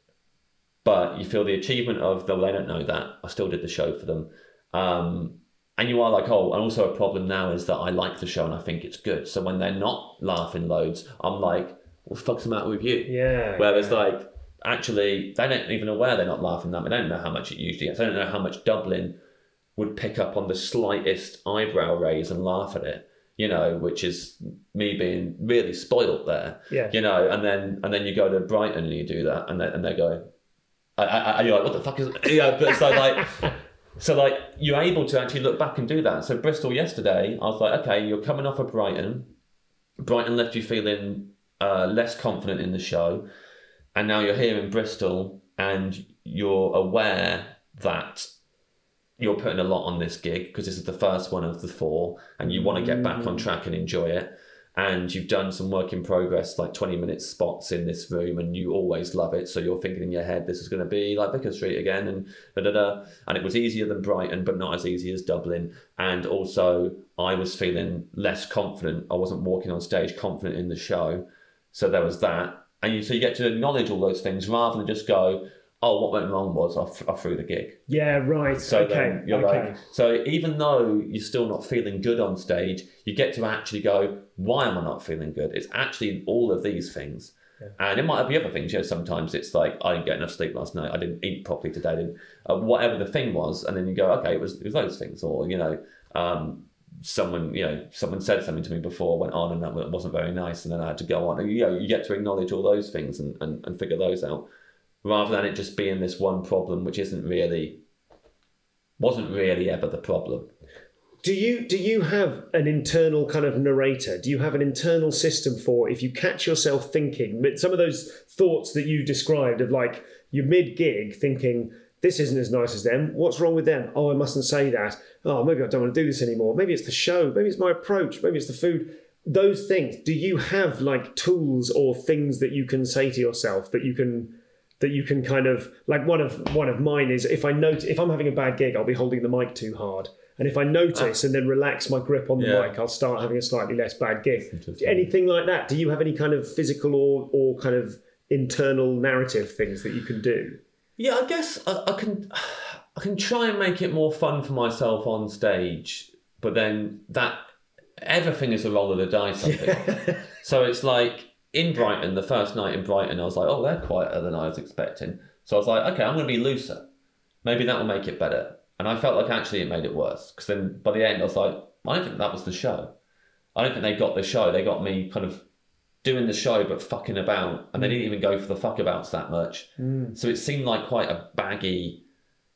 But you feel the achievement of, though they don't know that, I still did the show for them. Um, and you are like, oh, and also a problem now is that I like the show and I think it's good. So when they're not laughing loads, I'm like, what the fuck's the matter with you? Yeah. Whereas yeah. like, actually, they don't even aware they're not laughing that much. They don't know how much it usually gets. They don't know how much Dublin would pick up on the slightest eyebrow raise and laugh at it, you know, which is me being really spoiled there. Yeah. You know, and then and then you go to Brighton and you do that and they, and they go, I, I, you're like, what the fuck is it? You know, but so like, so like you're able to actually look back and do that. So Bristol yesterday, I was like, okay, you're coming off of Brighton. Brighton left you feeling uh, less confident in the show. And now you're here in Bristol and you're aware that you're putting a lot on this gig because this is the first one of the four and you want to get back on track and enjoy it. And you've done some work in progress, like twenty minute spots in this room and you always love it. So you're thinking in your head, this is going to be like Vicar Street again and da da da. And it was easier than Brighton, but not as easy as Dublin. And also I was feeling less confident. I wasn't walking on stage confident in the show. So there was that. And you, so you get to acknowledge all those things rather than just go, oh, what went wrong was I, I threw the gig. Yeah, right. So okay. then you're okay. like, so even though you're still not feeling good on stage, you get to actually go, why am I not feeling good? It's actually all of these things. Yeah. And it might be other things. You know, sometimes it's like, I didn't get enough sleep last night. I didn't eat properly today. I didn't, uh, whatever the thing was. And then you go, okay, it was, it was those things. Or, you know, um, someone, you know, someone said something to me before, went on and that wasn't very nice. And then I had to go on. And, you know, you get to acknowledge all those things and, and, and figure those out. Rather than it just being this one problem, which isn't really, wasn't really ever the problem. Do you do you have an internal kind of narrator? Do you have an internal system for if you catch yourself thinking, some of those thoughts that you described of like you're mid-gig thinking, this isn't as nice as them. What's wrong with them? Oh, I mustn't say that. Oh, maybe I don't want to do this anymore. Maybe it's the show. Maybe it's my approach. Maybe it's the food. Those things. Do you have like tools or things that you can say to yourself that you can... that you can kind of, like one of one of mine is if I note if I'm having a bad gig, I'll be holding the mic too hard. And if I notice and then relax my grip on the yeah. mic, I'll start having a slightly less bad gig. Anything like that? Do you have any kind of physical or, or kind of internal narrative things that you can do? Yeah, I guess I, I can I can try and make it more fun for myself on stage, but then that everything is a roll of the dice, I think. So it's like, in Brighton, the first night in Brighton, I was like, oh, they're quieter than I was expecting. So I was like, okay, I'm going to be looser. Maybe that will make it better. And I felt like actually it made it worse. Because then by the end, I was like, I don't think that was the show. I don't think they got the show. They got me kind of doing the show but fucking about, and they didn't even go for the fuck abouts that much. Mm. So it seemed like quite a baggy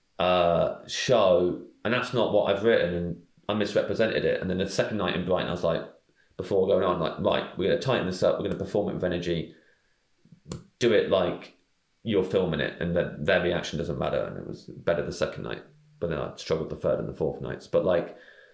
uh, show, and that's not what I've written, and I misrepresented it. And then the second night in Brighton, I was like, before going on, like, right, we're going to tighten this up, we're going to perform it with energy, do it like you're filming it, and then their reaction doesn't matter. And it was better the second night, but then I struggled the third and the fourth nights. But like,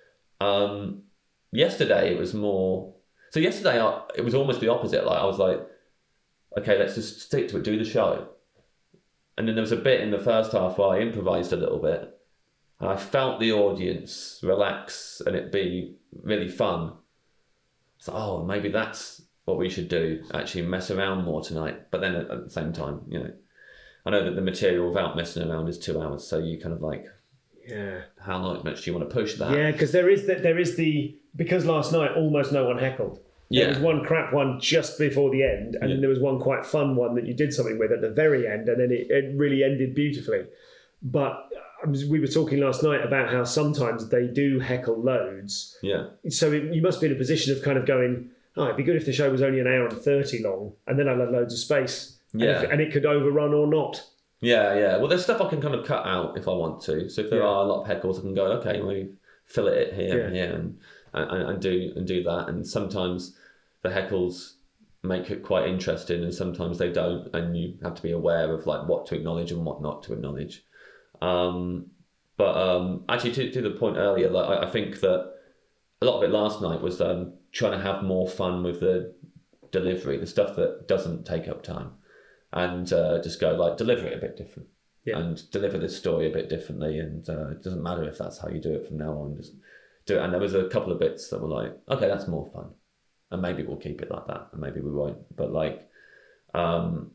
um, yesterday it was more, so yesterday I, it was almost the opposite. Like I was like, okay, let's just stick to it, do the show. And then there was a bit in the first half where I improvised a little bit, and I felt the audience relax and it be really fun. So, oh, maybe that's what we should do, actually mess around more tonight. But then at, at the same time, you know, I know that the material without messing around is two hours. So you kind of like, yeah, how long much do you want to push that? Yeah, because there is the, there is the, because last night almost no one heckled. There Yeah. was one crap one just before the end, and Yeah. then there was one quite fun one that you did something with at the very end, and then it, it really ended beautifully. But um, we were talking last night about how sometimes they do heckle loads. Yeah. So it, you must be in a position of kind of going, oh, it'd be good if the show was only an hour and thirty long, and then I'd have loads of space. Yeah. And, if, and it could overrun or not. Yeah, yeah. Well, there's stuff I can kind of cut out if I want to. So if there Yeah. are a lot of heckles, I can go, okay, we fill it here Yeah. and here, and, and and do and do that. And sometimes the heckles make it quite interesting, and sometimes they don't, and you have to be aware of like what to acknowledge and what not to acknowledge. Um, but um, actually, to to the point earlier, like I, I think that a lot of it last night was um, trying to have more fun with the delivery, the stuff that doesn't take up time. And uh, just go like deliver it a bit different, Yeah. and deliver this story a bit differently. And uh, it doesn't matter if that's how you do it from now on. Just do it. And there was a couple of bits that were like, okay, that's more fun, and maybe we'll keep it like that, and maybe we won't. But like, um,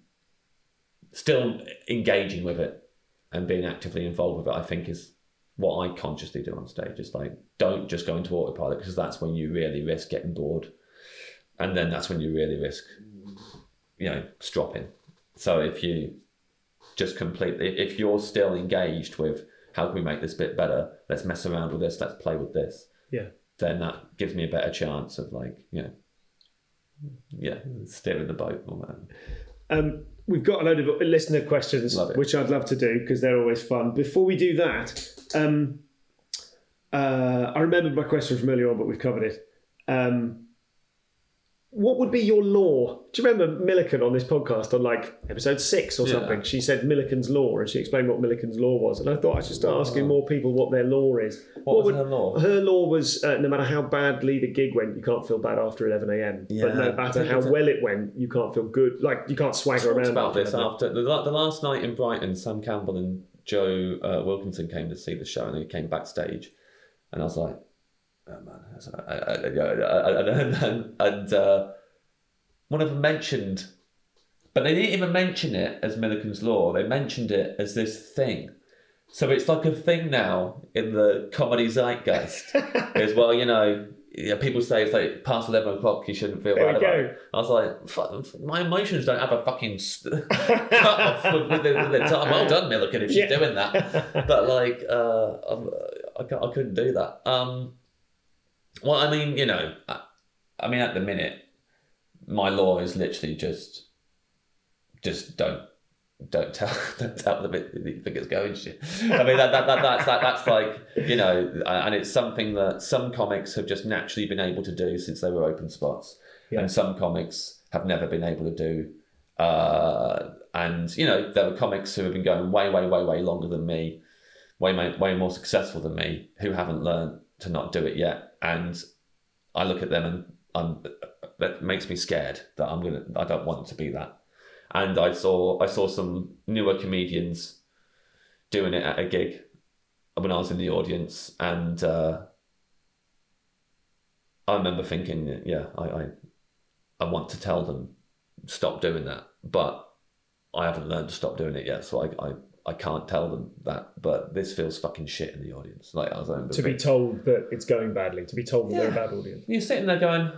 still engaging with it and being actively involved with it, I think is what I consciously do on stage. Is like, don't just go into autopilot, because that's when you really risk getting bored, and then that's when you really risk, you know, stropping. So if you just completely, if you're still engaged with how can we make this bit better, let's mess around with this, let's play with this, Yeah. then that gives me a better chance of like, you know, yeah, steering the boat or whatever. Um, we've got a load of listener questions, Love it. which I'd love to do because they're always fun. Before we do that, um, uh, I remembered my question from earlier on, but we've covered it. Um, what would be your law? Do you remember Milliken on this podcast on like episode six or Yeah. something? She said Milliken's law, and she explained what Milliken's law was. And I thought I should start asking more people what their law is. What was her law? Her law was uh, no matter how badly the gig went, you can't feel bad after eleven a.m. But Yeah. no I matter think how it's a- well it went, you can't feel good. Like you can't swagger Talked around about after this eleven. after the, the last night in Brighton. Sam Campbell and Joe uh, Wilkinson came to see the show, and they came backstage, and I was like, "Oh man!" I was like, I, I, I, I, and and, and uh, one of them mentioned, but they didn't even mention it as Milliken's law. They mentioned it as this thing. So it's like a thing now in the comedy zeitgeist. As well, you know. Yeah, people say it's like past eleven o'clock, you shouldn't feel There bad we about go. it. I was like, fuck, my emotions don't have a fucking st- cut off with, with, the, with the time. Well done, Milliken, if she's Yeah. doing that. But like, uh, I'm, I, can't, I couldn't do that. Um, well, I mean, you know, I, I mean, at the minute, my law is literally just, just don't. Don't tell, don't tell them it, you think it's going shit. I mean, that, that, that that's that, that's like, you know, and it's something that some comics have just naturally been able to do since they were open spots, Yeah. and some comics have never been able to do. Uh, and you know, there were comics who have been going way, way, way, way longer than me, way, way, way more successful than me, who haven't learned to not do it yet. And I look at them, and I'm, that makes me scared that I'm gonna, I don't want to be that. And I saw I saw some newer comedians doing it at a gig when I was in the audience, and uh, I remember thinking, yeah, I, I I want to tell them stop doing that, but I haven't learned to stop doing it yet, so I I, I can't tell them that. But this feels fucking shit in the audience. Like I was remember To be thinking- told that it's going badly, to be told that they're a Yeah. bad audience. You're sitting there going,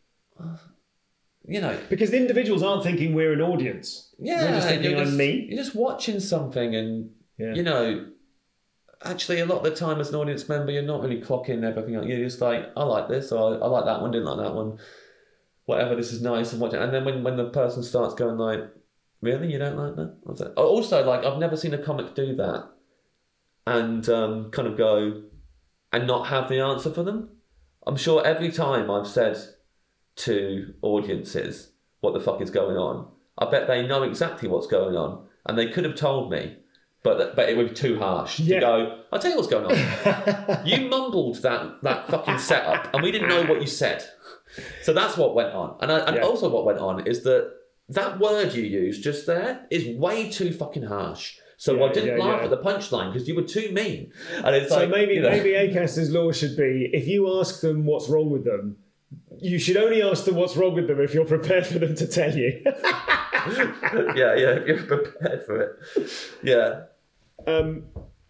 you know. Because the individuals aren't thinking we're an audience. Yeah, We're just thinking you're I'm just, me. You're just watching something, and Yeah. you know, actually, a lot of the time as an audience member, you're not really clocking everything out. You're just like, I like this, or I, I like that one, didn't like that one. Whatever, this is nice and watching. And then when, when the person starts going like, really, you don't like that? I was like, also, like, I've never seen a comic do that and um, kind of go and not have the answer for them. I'm sure every time I've said to audiences what the fuck is going on, I bet they know exactly what's going on and they could have told me, but but it would be too harsh yeah. to go, I'll tell you what's going on. You mumbled that, that fucking setup and we didn't know what you said. So that's what went on. And, I, and yeah. also what went on is that that word you used just there is way too fucking harsh. So yeah, I didn't yeah, laugh yeah. at the punchline because you were too mean. And it's so like, maybe you know, maybe Acaster's law should be, if you ask them what's wrong with them, you should only ask them what's wrong with them if you're prepared for them to tell you. yeah, yeah, if you're prepared for it. Yeah. Um,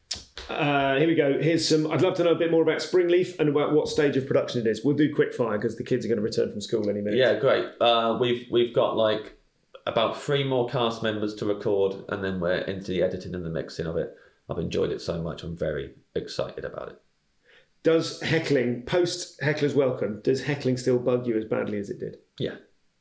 uh, here we go. Here's some. I'd love to know a bit more about Springleaf and about what stage of production it is. We'll do quick fire because the kids are going to return from school any minute. Yeah, great. Uh, we've we've got like about three more cast members to record, and then we're into the editing and the mixing of it. I've enjoyed it so much. I'm very excited about it. Does heckling post Heckler's Welcome? Does heckling still bug you as badly as it did? Yeah,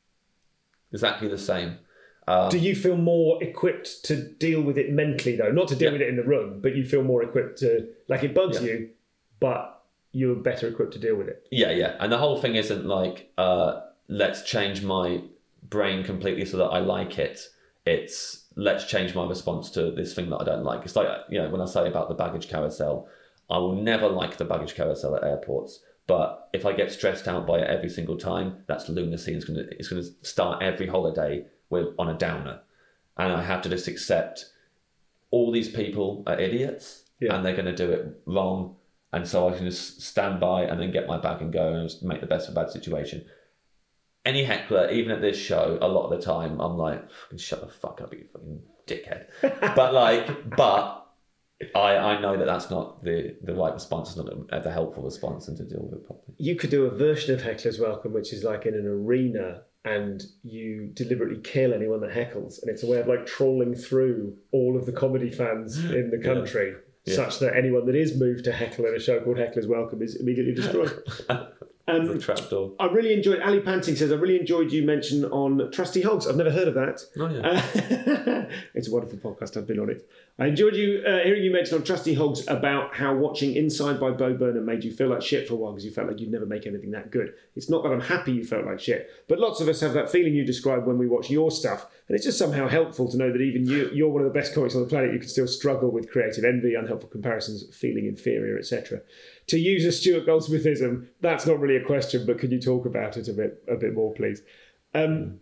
exactly the same. Um, Do you feel more equipped to deal with it mentally, though? Not to deal yeah. with it in the room, but you feel more equipped to... Like, it bugs yeah. you, but you're better equipped to deal with it. Yeah, yeah. And the whole thing isn't like, uh, let's change my brain completely so that I like it. It's, let's change my response to this thing that I don't like. It's like, you know, when I say about the baggage carousel, I will never like the baggage carousel at airports. But if I get stressed out by it every single time, that's lunacy. It's going to it's going to start every holiday with on a downer, and I have to just accept all these people are idiots yeah. and they're going to do it wrong, and so I can just stand by and then get my bag and go and just make the best of a bad situation. Any heckler, even at this show, a lot of the time I'm like, shut the fuck up, you fucking dickhead. but like, but I I know that that's not the the right response. It's not the helpful response, and to deal with it properly. You could do a version of Heckler's Welcome, which is like in an arena, and you deliberately kill anyone that heckles, and it's a way of like trolling through all of the comedy fans in the country, yeah. Yeah. such that anyone that is moved to heckle in a show called Heckler's Welcome is immediately destroyed. Um, the trapdoor. I really enjoyed. Ali Panting says, "I really enjoyed you mention on Trusty Hogs. I've never heard of that. Oh yeah, uh, it's a wonderful podcast. I've been on it. I enjoyed you uh, hearing you mention on Trusty Hogs about how watching Inside by Bo Burnham made you feel like shit for a while because you felt like you'd never make anything that good. It's not that I'm happy you felt like shit, but lots of us have that feeling you describe when we watch your stuff, and it's just somehow helpful to know that even you, you're one of the best comics on the planet. You can still struggle with creative envy, unhelpful comparisons, feeling inferior, et cetera. To use a Stuart Goldsmithism, that's not really a question, but could you talk about it a bit a bit more, please? Um,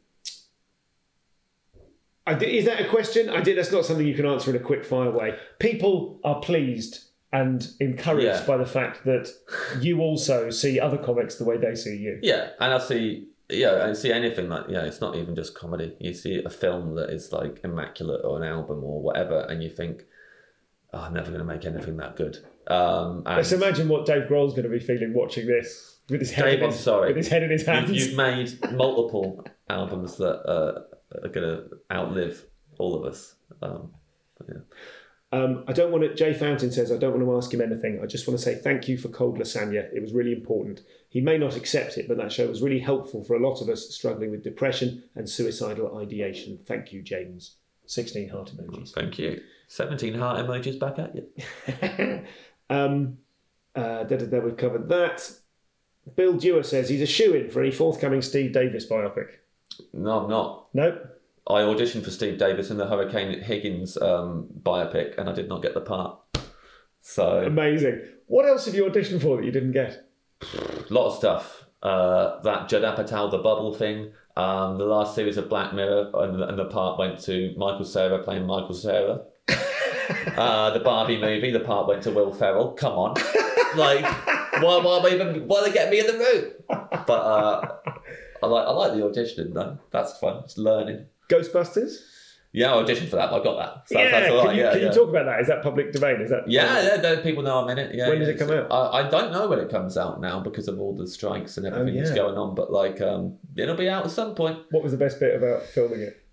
I did, is that a question? I did. That's not something you can answer in a quick fire way. People are pleased and encouraged yeah. by the fact that you also see other comics the way they see you. Yeah, and I see, yeah, I see anything like, yeah, it's not even just comedy. You see a film that is like immaculate or an album or whatever, and you think, oh, I'm never going to make anything that good. Um, and Let's imagine what Dave Grohl's going to be feeling watching this with his head, Dave, in, his, I'm sorry. with his head in his hands. You've, you've made multiple albums that uh, are going to outlive all of us. Um, but yeah. Um, I don't want to. Jay Fountain says, I don't want to ask him anything. I just want to say thank you for Cold Lasagna. It was really important. He may not accept it, but that show was really helpful for a lot of us struggling with depression and suicidal ideation. Thank you, James. sixteen heart emojis. Thank you. seventeen heart emojis back at you. um, uh, da, da, da, we've covered that. Bill Dewar says he's a shoo-in for any forthcoming Steve Davis biopic. No, I'm not. Nope. I auditioned for Steve Davis in the Hurricane Higgins um, biopic, and I did not get the part. So amazing. What else have you auditioned for that you didn't get? A lot of stuff. Uh, that Judd Apatow, the bubble thing. Um, the last series of Black Mirror, and, and the part went to Michael Cera playing Michael Cera. uh, the Barbie movie, the part went to Will Ferrell. Come on, like why? Why am I even? Why are they getting me in the room? But uh, I like I like the auditioning though. That's fun. It's learning. Ghostbusters? Yeah, I auditioned for that. But I got that. So yeah, that's all can, right. you, yeah, can yeah. you talk about that? Is that public domain? Is that yeah, yeah, people know I'm in it. Yeah. When yeah, does it come out? I, I don't know when it comes out now because of all the strikes and everything oh, yeah. that's going on. But like, um, it'll be out at some point. What was the best bit about filming it?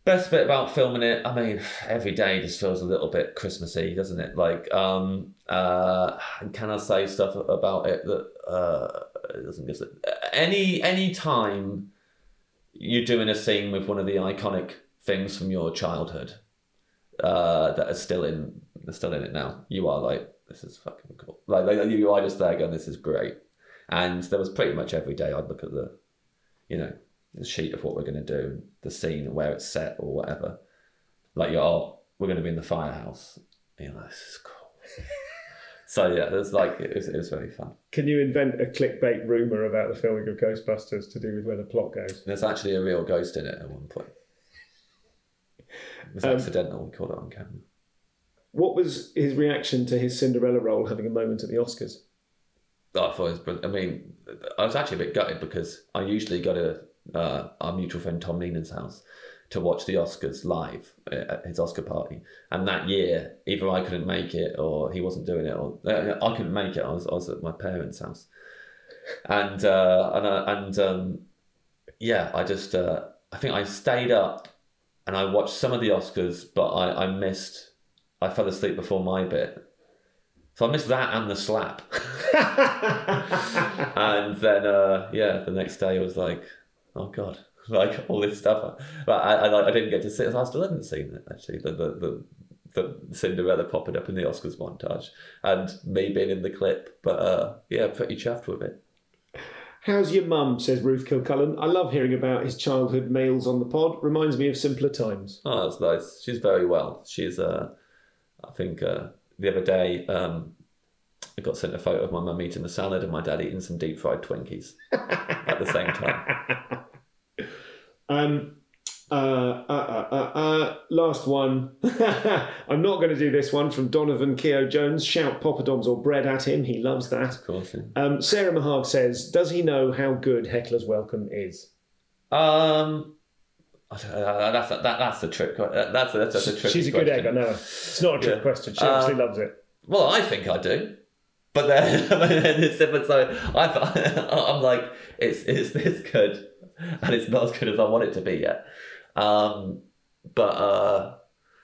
Best bit about filming it, I mean, every day just feels a little bit Christmassy, doesn't it? Like, um, uh, can I say stuff about it that uh, it doesn't give any any time you're doing a scene with one of the iconic things from your childhood uh, that are still in, are still in it now. You are like, this is fucking cool. Like, like you are just there going, this is great. And there was pretty much every day I'd look at the, you know, the sheet of what we're going to do, the scene, where it's set or whatever. Like, you're, oh, we're going to be in the firehouse. And you're like, this is cool. So, yeah, there's like, it was, it was very fun. Can you invent a clickbait rumour about the filming of Ghostbusters to do with where the plot goes? There's actually a real ghost in it at one point. It was um, accidental, we caught it on camera. What was his reaction to his Cinderella role having a moment at the Oscars? Oh, I thought it was brilliant. I mean, I was actually a bit gutted because I usually go to uh, our mutual friend Tom Neenan's house to watch the Oscars live at his Oscar party. And that year, either I couldn't make it or he wasn't doing it, or uh, I couldn't make it. I was, I was at my parents' house. And, uh, and, uh, and um, yeah, I just, uh, I think I stayed up and I watched some of the Oscars, but I, I missed, I fell asleep before my bit. So I missed that and the slap. And then, uh, yeah, the next day I was like, oh God, like all this stuff. But I, I, I didn't get to see it. I still haven't seen it, actually, the, the, the, the Cinderella popping up in the Oscars montage and me being in the clip. But uh, yeah, pretty chuffed with it. How's your mum, says Ruth Kilcullen. I love hearing about his childhood mails on the pod. Reminds me of simpler times. Oh, that's nice. She's very well. She's, uh, I think... Uh, The other day, um, I got sent a photo of my mum eating a salad and my dad eating some deep fried Twinkies at the same time. Um, uh, uh, uh, uh, uh, last one. I'm not going to do this one from Donovan Keogh Jones. Shout poppadoms or bread at him. He loves that. Of course. Yeah. Um, Sarah Mahag says, does he know how good Heckler's Welcome is? Um... Uh, that's a, that, that's a trick. That's a, that's a trick. She's a question. good egg, I know. It's not a trick yeah. question. She obviously um, loves it. Well, I think I do, but then it's different. So I, I'm like, it's it's this good, and it's not as good as I want it to be yet. Um, but uh,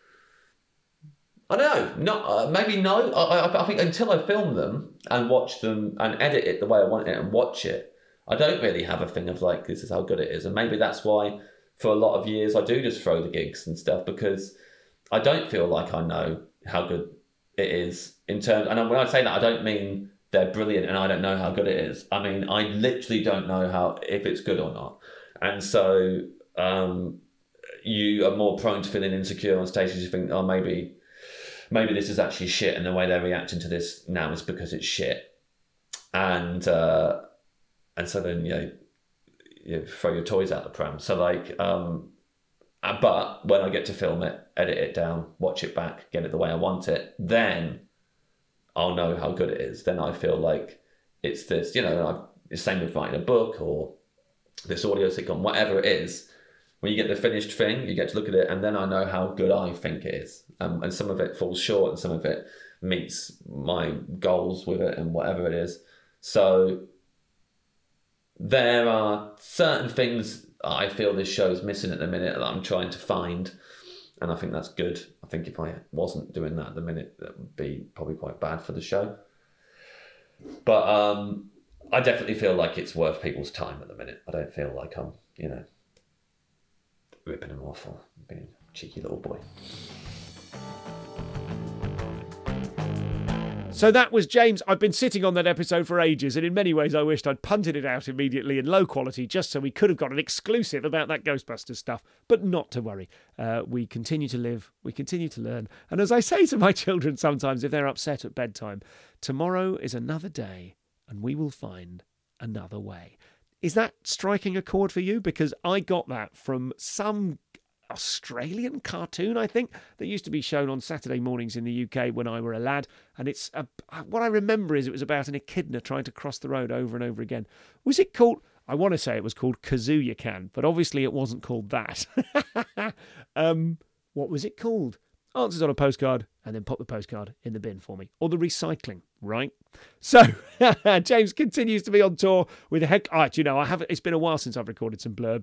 I don't know. Not uh, maybe no. I, I, I think until I film them and watch them and edit it the way I want it and watch it, I don't really have a thing of like, this is how good it is, and maybe that's why. For a lot of years, I do just throw the gigs and stuff because I don't feel like I know how good it is in terms. And when I say that, I don't mean they're brilliant and I don't know how good it is. I mean, I literally don't know how if it's good or not. And so um, you are more prone to feeling insecure on stage because you think, oh, maybe, maybe this is actually shit, and the way they're reacting to this now is because it's shit. And uh, and so then you know. You throw your toys out the pram. So like, um, but when I get to film it, edit it down, watch it back, get it the way I want it, then I'll know how good it is. Then I feel like it's this, you know, I, it's the same with writing a book or this audio sitcom, whatever it is. When you get the finished thing, you get to look at it, and then I know how good I think it is. Um, and some of it falls short, and some of it meets my goals with it, and whatever it is. So. There are certain things I feel this show's missing at the minute that I'm trying to find, and I think that's good. I think if I wasn't doing that at the minute, that would be probably quite bad for the show. But um, I definitely feel like it's worth people's time at the minute. I don't feel like I'm, you know, ripping them off or being a cheeky little boy. So that was James. I've been sitting on that episode for ages, and in many ways I wished I'd punted it out immediately in low quality just so we could have got an exclusive about that Ghostbusters stuff. But not to worry. Uh, we continue to live, we continue to learn. And as I say to my children sometimes if they're upset at bedtime, tomorrow is another day and we will find another way. Is that striking a chord for you? Because I got that from some Australian cartoon, I think, that used to be shown on Saturday mornings in the U K when I were a lad. And it's a, what I remember is it was about an echidna trying to cross the road over and over again. Was it called, I want to say it was called Kazooie Can, but obviously it wasn't called that. um, what was it called? Answers on a postcard, and then pop the postcard in the bin for me. Or the recycling, right? So, James continues to be on tour with Heck. Oh, do you know, I have. It's been a while since I've recorded some blurbs.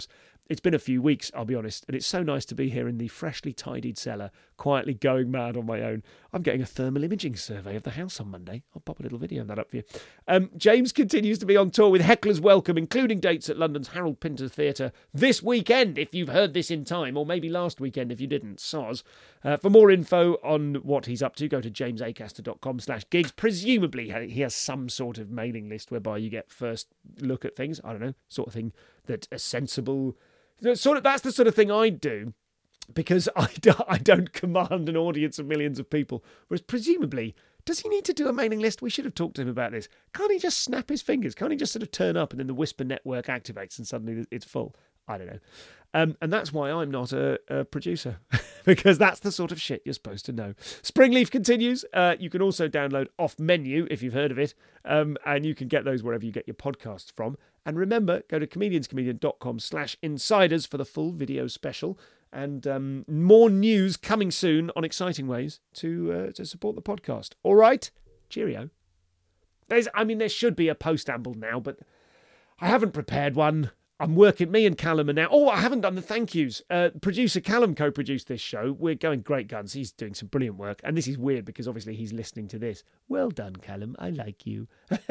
it's been a few weeks, I'll be honest, and it's so nice to be here in the freshly tidied cellar, quietly going mad on my own. I'm getting a thermal imaging survey of the house on Monday. I'll pop a little video of that up for you. Um, James continues to be on tour with Heckler's Welcome, including dates at London's Harold Pinter Theatre this weekend, if you've heard this in time, or maybe last weekend if you didn't, soz. Uh, for more info on what he's up to, go to jamesacaster.com slash gigs. Presumably he has some sort of mailing list whereby you get first look at things. I don't know, sort of thing that a sensible... Sort of, that's the sort of thing I'd do, because I, do, I don't command an audience of millions of people. Whereas presumably, does he need to do a mailing list? We should have talked to him about this. Can't he just snap his fingers? Can't he just sort of turn up and then the Whisper network activates and suddenly it's full? I don't know. Um, and that's why I'm not a, a producer, because that's the sort of shit you're supposed to know. Springleaf continues. Uh, you can also download Off Menu, if you've heard of it, um, and you can get those wherever you get your podcasts from. And remember, go to comedianscomedian.com slash insiders for the full video special, and um, more news coming soon on exciting ways to uh, to support the podcast. All right? Cheerio. There's, I mean, there should be a post-amble now, but I haven't prepared one. I'm working, me and Callum are now... Oh, I haven't done the thank yous. Uh, producer Callum co-produced this show. We're going great guns. He's doing some brilliant work. And this is weird because obviously he's listening to this. Well done, Callum. I like you.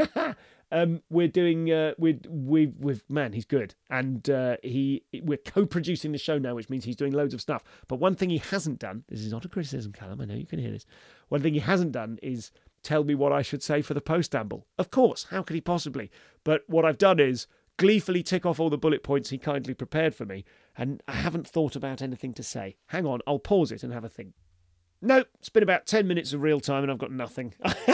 um, we're doing... Uh, we're, we, we've, man, he's good. And uh, he we're co-producing the show now, which means he's doing loads of stuff. But one thing he hasn't done... This is not a criticism, Callum. I know you can hear this. One thing he hasn't done is tell me what I should say for the post-amble. Of course. How could he possibly? But what I've done is... gleefully tick off all the bullet points he kindly prepared for me, and I haven't thought about anything to say. Hang on, I'll pause it and have a think. Nope, it's been about ten minutes of real time and I've got nothing.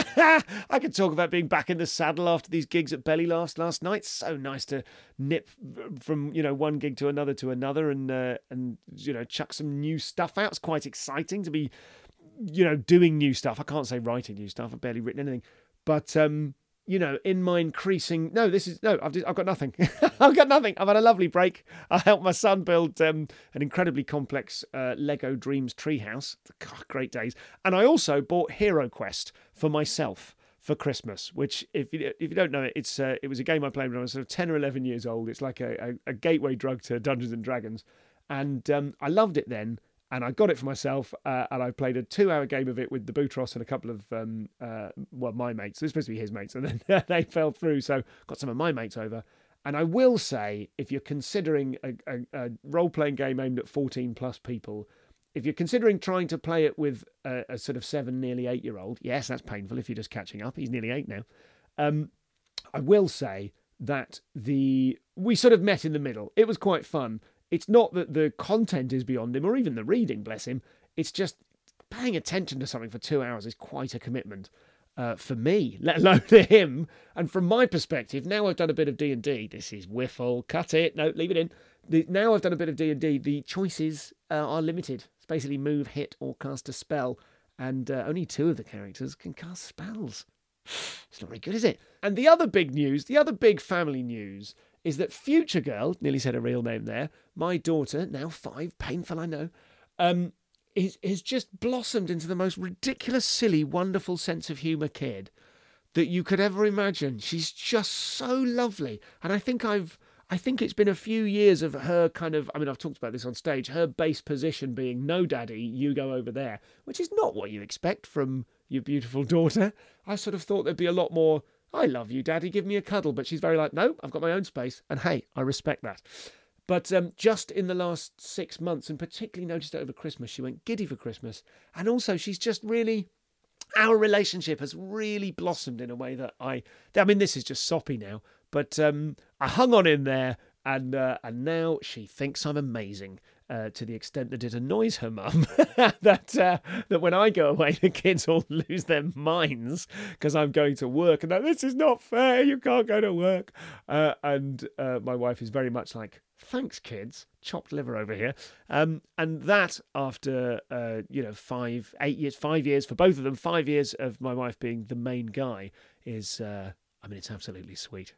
I could talk about being back in the saddle after these gigs at Belly Laughs last night. So nice to nip from, you know, one gig to another to another and, uh, and you know, chuck some new stuff out. It's quite exciting to be, you know, doing new stuff. I can't say writing new stuff. I've barely written anything. But, um... you know, in my increasing... No, this is... No, I've, just, I've got nothing. I've got nothing. I've had a lovely break. I helped my son build um, an incredibly complex uh, Lego Dreams treehouse. God, great days. And I also bought Hero Quest for myself for Christmas, which, if you, if you don't know it, it's uh, it was a game I played when I was sort of ten or eleven years old. It's like a, a, a gateway drug to Dungeons and Dragons. And um, I loved it then. And I got it for myself, uh, and I played a two-hour game of it with the Boutros and a couple of, um, uh, well, my mates. It was supposed to be his mates, and then they fell through, so got some of my mates over. And I will say, if you're considering a, a, a role-playing game aimed at fourteen-plus people, if you're considering trying to play it with a, a sort of seven, nearly eight-year-old, yes, that's painful if you're just catching up. He's nearly eight now. Um, I will say that the we sort of met in the middle. It was quite fun. It's not that the content is beyond him, or even the reading, bless him. It's just paying attention to something for two hours is quite a commitment uh, for me, let alone for him. And from my perspective, now I've done a bit of D and D. This is whiffle. Cut it. No, leave it in. The, now I've done a bit of D and D. The choices uh, are limited. It's basically move, hit, or cast a spell. And uh, only two of the characters can cast spells. It's not very good, is it? And the other big news, the other big family news... is that Future Girl, nearly said her real name there, my daughter, now five, painful I know, um, is, is just blossomed into the most ridiculous, silly, wonderful sense of humour kid that you could ever imagine. She's just so lovely. And I think I've, I think it's been a few years of her kind of, I mean, I've talked about this on stage, her base position being, no, Daddy, you go over there, which is not what you expect from your beautiful daughter. I sort of thought there'd be a lot more, I love you, Daddy, give me a cuddle. But she's very like, no, I've got my own space. And hey, I respect that. But um, just in the last six months, and particularly noticed it over Christmas, she went giddy for Christmas. And also she's just really, our relationship has really blossomed in a way that I, I mean, this is just soppy now, but um, I hung on in there and, uh, and now she thinks I'm amazing. Uh, to the extent that it annoys her mum that uh, that when I go away, the kids all lose their minds because I'm going to work, and that this is not fair. You can't go to work. Uh, and uh, my wife is very much like, thanks, kids. Chopped liver over here. Um, and that after uh, you know five, eight years, five years for both of them, five years of my wife being the main guy is. Uh, I mean, it's absolutely sweet.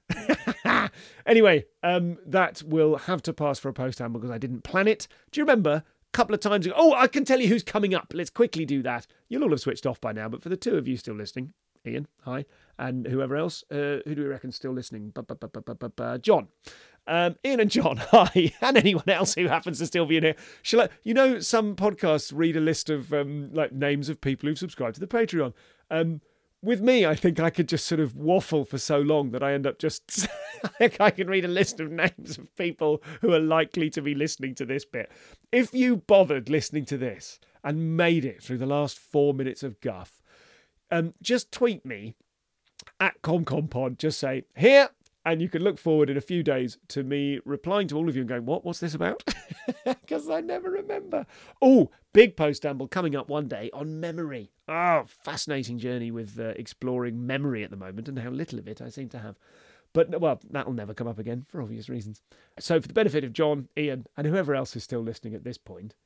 Anyway, um, that will have to pass for a post-amble because I didn't plan it. Do you remember a couple of times ago? Oh, I can tell you who's coming up. Let's quickly do that. You'll all have switched off by now, but for the two of you still listening, Ian, hi, and whoever else, uh, who do we reckon still listening? Ba, ba, ba, ba, ba, ba, ba. John. Um, Ian and John, hi, and anyone else who happens to still be in here. Shall I, you know, some podcasts read a list of um, like names of people who've subscribed to the Patreon. Um, with me, I think I could just sort of waffle for so long that I end up just, I think I can read a list of names of people who are likely to be listening to this bit. If you bothered listening to this and made it through the last four minutes of guff, um, just tweet me at ComComPod, just say, here, and you can look forward in a few days to me replying to all of you and going, what, what's this about? Because I never remember. Oh, big post-amble coming up one day on memory. Oh, fascinating journey with uh, exploring memory at the moment and how little of it I seem to have. But, well, that'll never come up again for obvious reasons. So for the benefit of John, Ian, and whoever else is still listening at this point,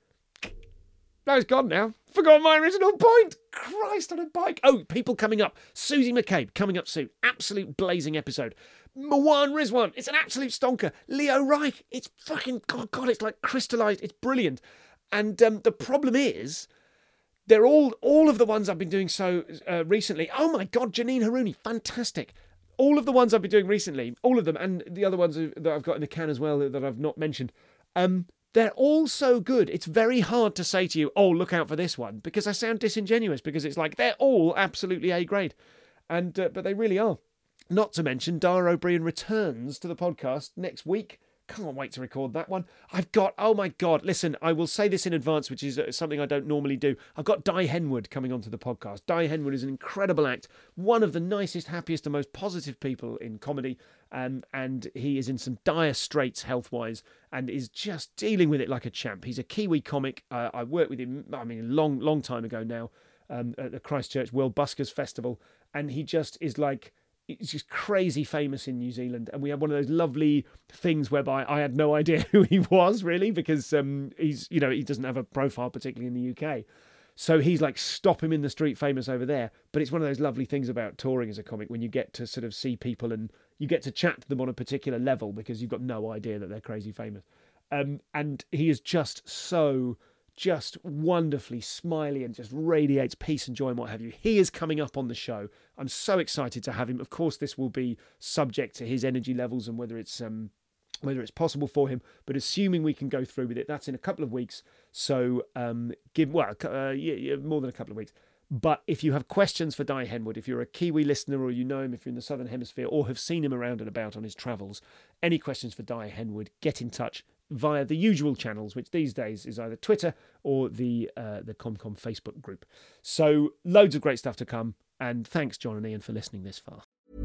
no, it's gone now. Forgot my original point. Christ on a bike. Oh, people coming up. Susie McCabe coming up soon. Absolute blazing episode. Marwan Rizwan. It's an absolute stonker. Leo Reich. It's fucking, God, God, it's like crystallised. It's brilliant. And um, the problem is, they're all, all of the ones I've been doing so uh, recently. Oh my God, Janine Harouni. Fantastic. All of the ones I've been doing recently, all of them, and the other ones that I've got in the can as well that I've not mentioned, um, they're all so good. It's very hard to say to you, oh, look out for this one, because I sound disingenuous, because it's like they're all absolutely A grade. And uh, but they really are. Not to mention, Dara O'Brien returns to the podcast next week. Can't wait to record that one. I've got, oh my God, listen, I will say this in advance, which is something I don't normally do. I've got Di Henwood coming onto the podcast. Di Henwood is an incredible act, one of the nicest, happiest and most positive people in comedy. Um, and he is in some dire straits health-wise and is just dealing with it like a champ. He's a Kiwi comic. Uh, I worked with him, I mean, a long, long time ago now, um, at the Christchurch World Buskers Festival. And he just is like, he's just crazy famous in New Zealand. And we had one of those lovely things whereby I had no idea who he was, really, because um, he's, you know, he doesn't have a profile, particularly in the U K. So he's like, stop him in the street famous over there. But it's one of those lovely things about touring as a comic when you get to sort of see people and you get to chat to them on a particular level because you've got no idea that they're crazy famous. Um, and he is just so, just wonderfully smiley and just radiates peace and joy and what have you. He is coming up on the show. I'm so excited to have him. Of course, this will be subject to his energy levels and whether it's um, whether it's possible for him. But assuming we can go through with it, that's in a couple of weeks. So um, give well, uh, yeah, yeah, more than a couple of weeks. But if you have questions for Di Henwood, if you're a Kiwi listener or you know him, if you're in the Southern Hemisphere or have seen him around and about on his travels, any questions for Di Henwood, get in touch via the usual channels, which these days is either Twitter or the uh, the ComCom Facebook group. So loads of great stuff to come. And thanks, John and Ian, for listening this far.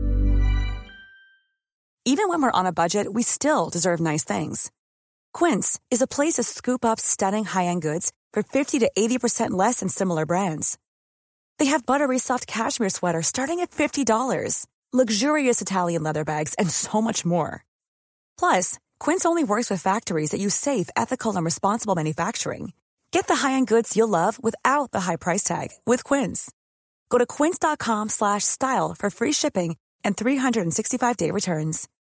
Even when we're on a budget, we still deserve nice things. Quince is a place to scoop up stunning high-end goods for fifty to eighty percent less than similar brands. They have buttery soft cashmere sweaters starting at fifty dollars, luxurious Italian leather bags, and so much more. Plus, Quince only works with factories that use safe, ethical, and responsible manufacturing. Get the high-end goods you'll love without the high price tag with Quince. Go to quince.com slash style for free shipping and three sixty-five day returns.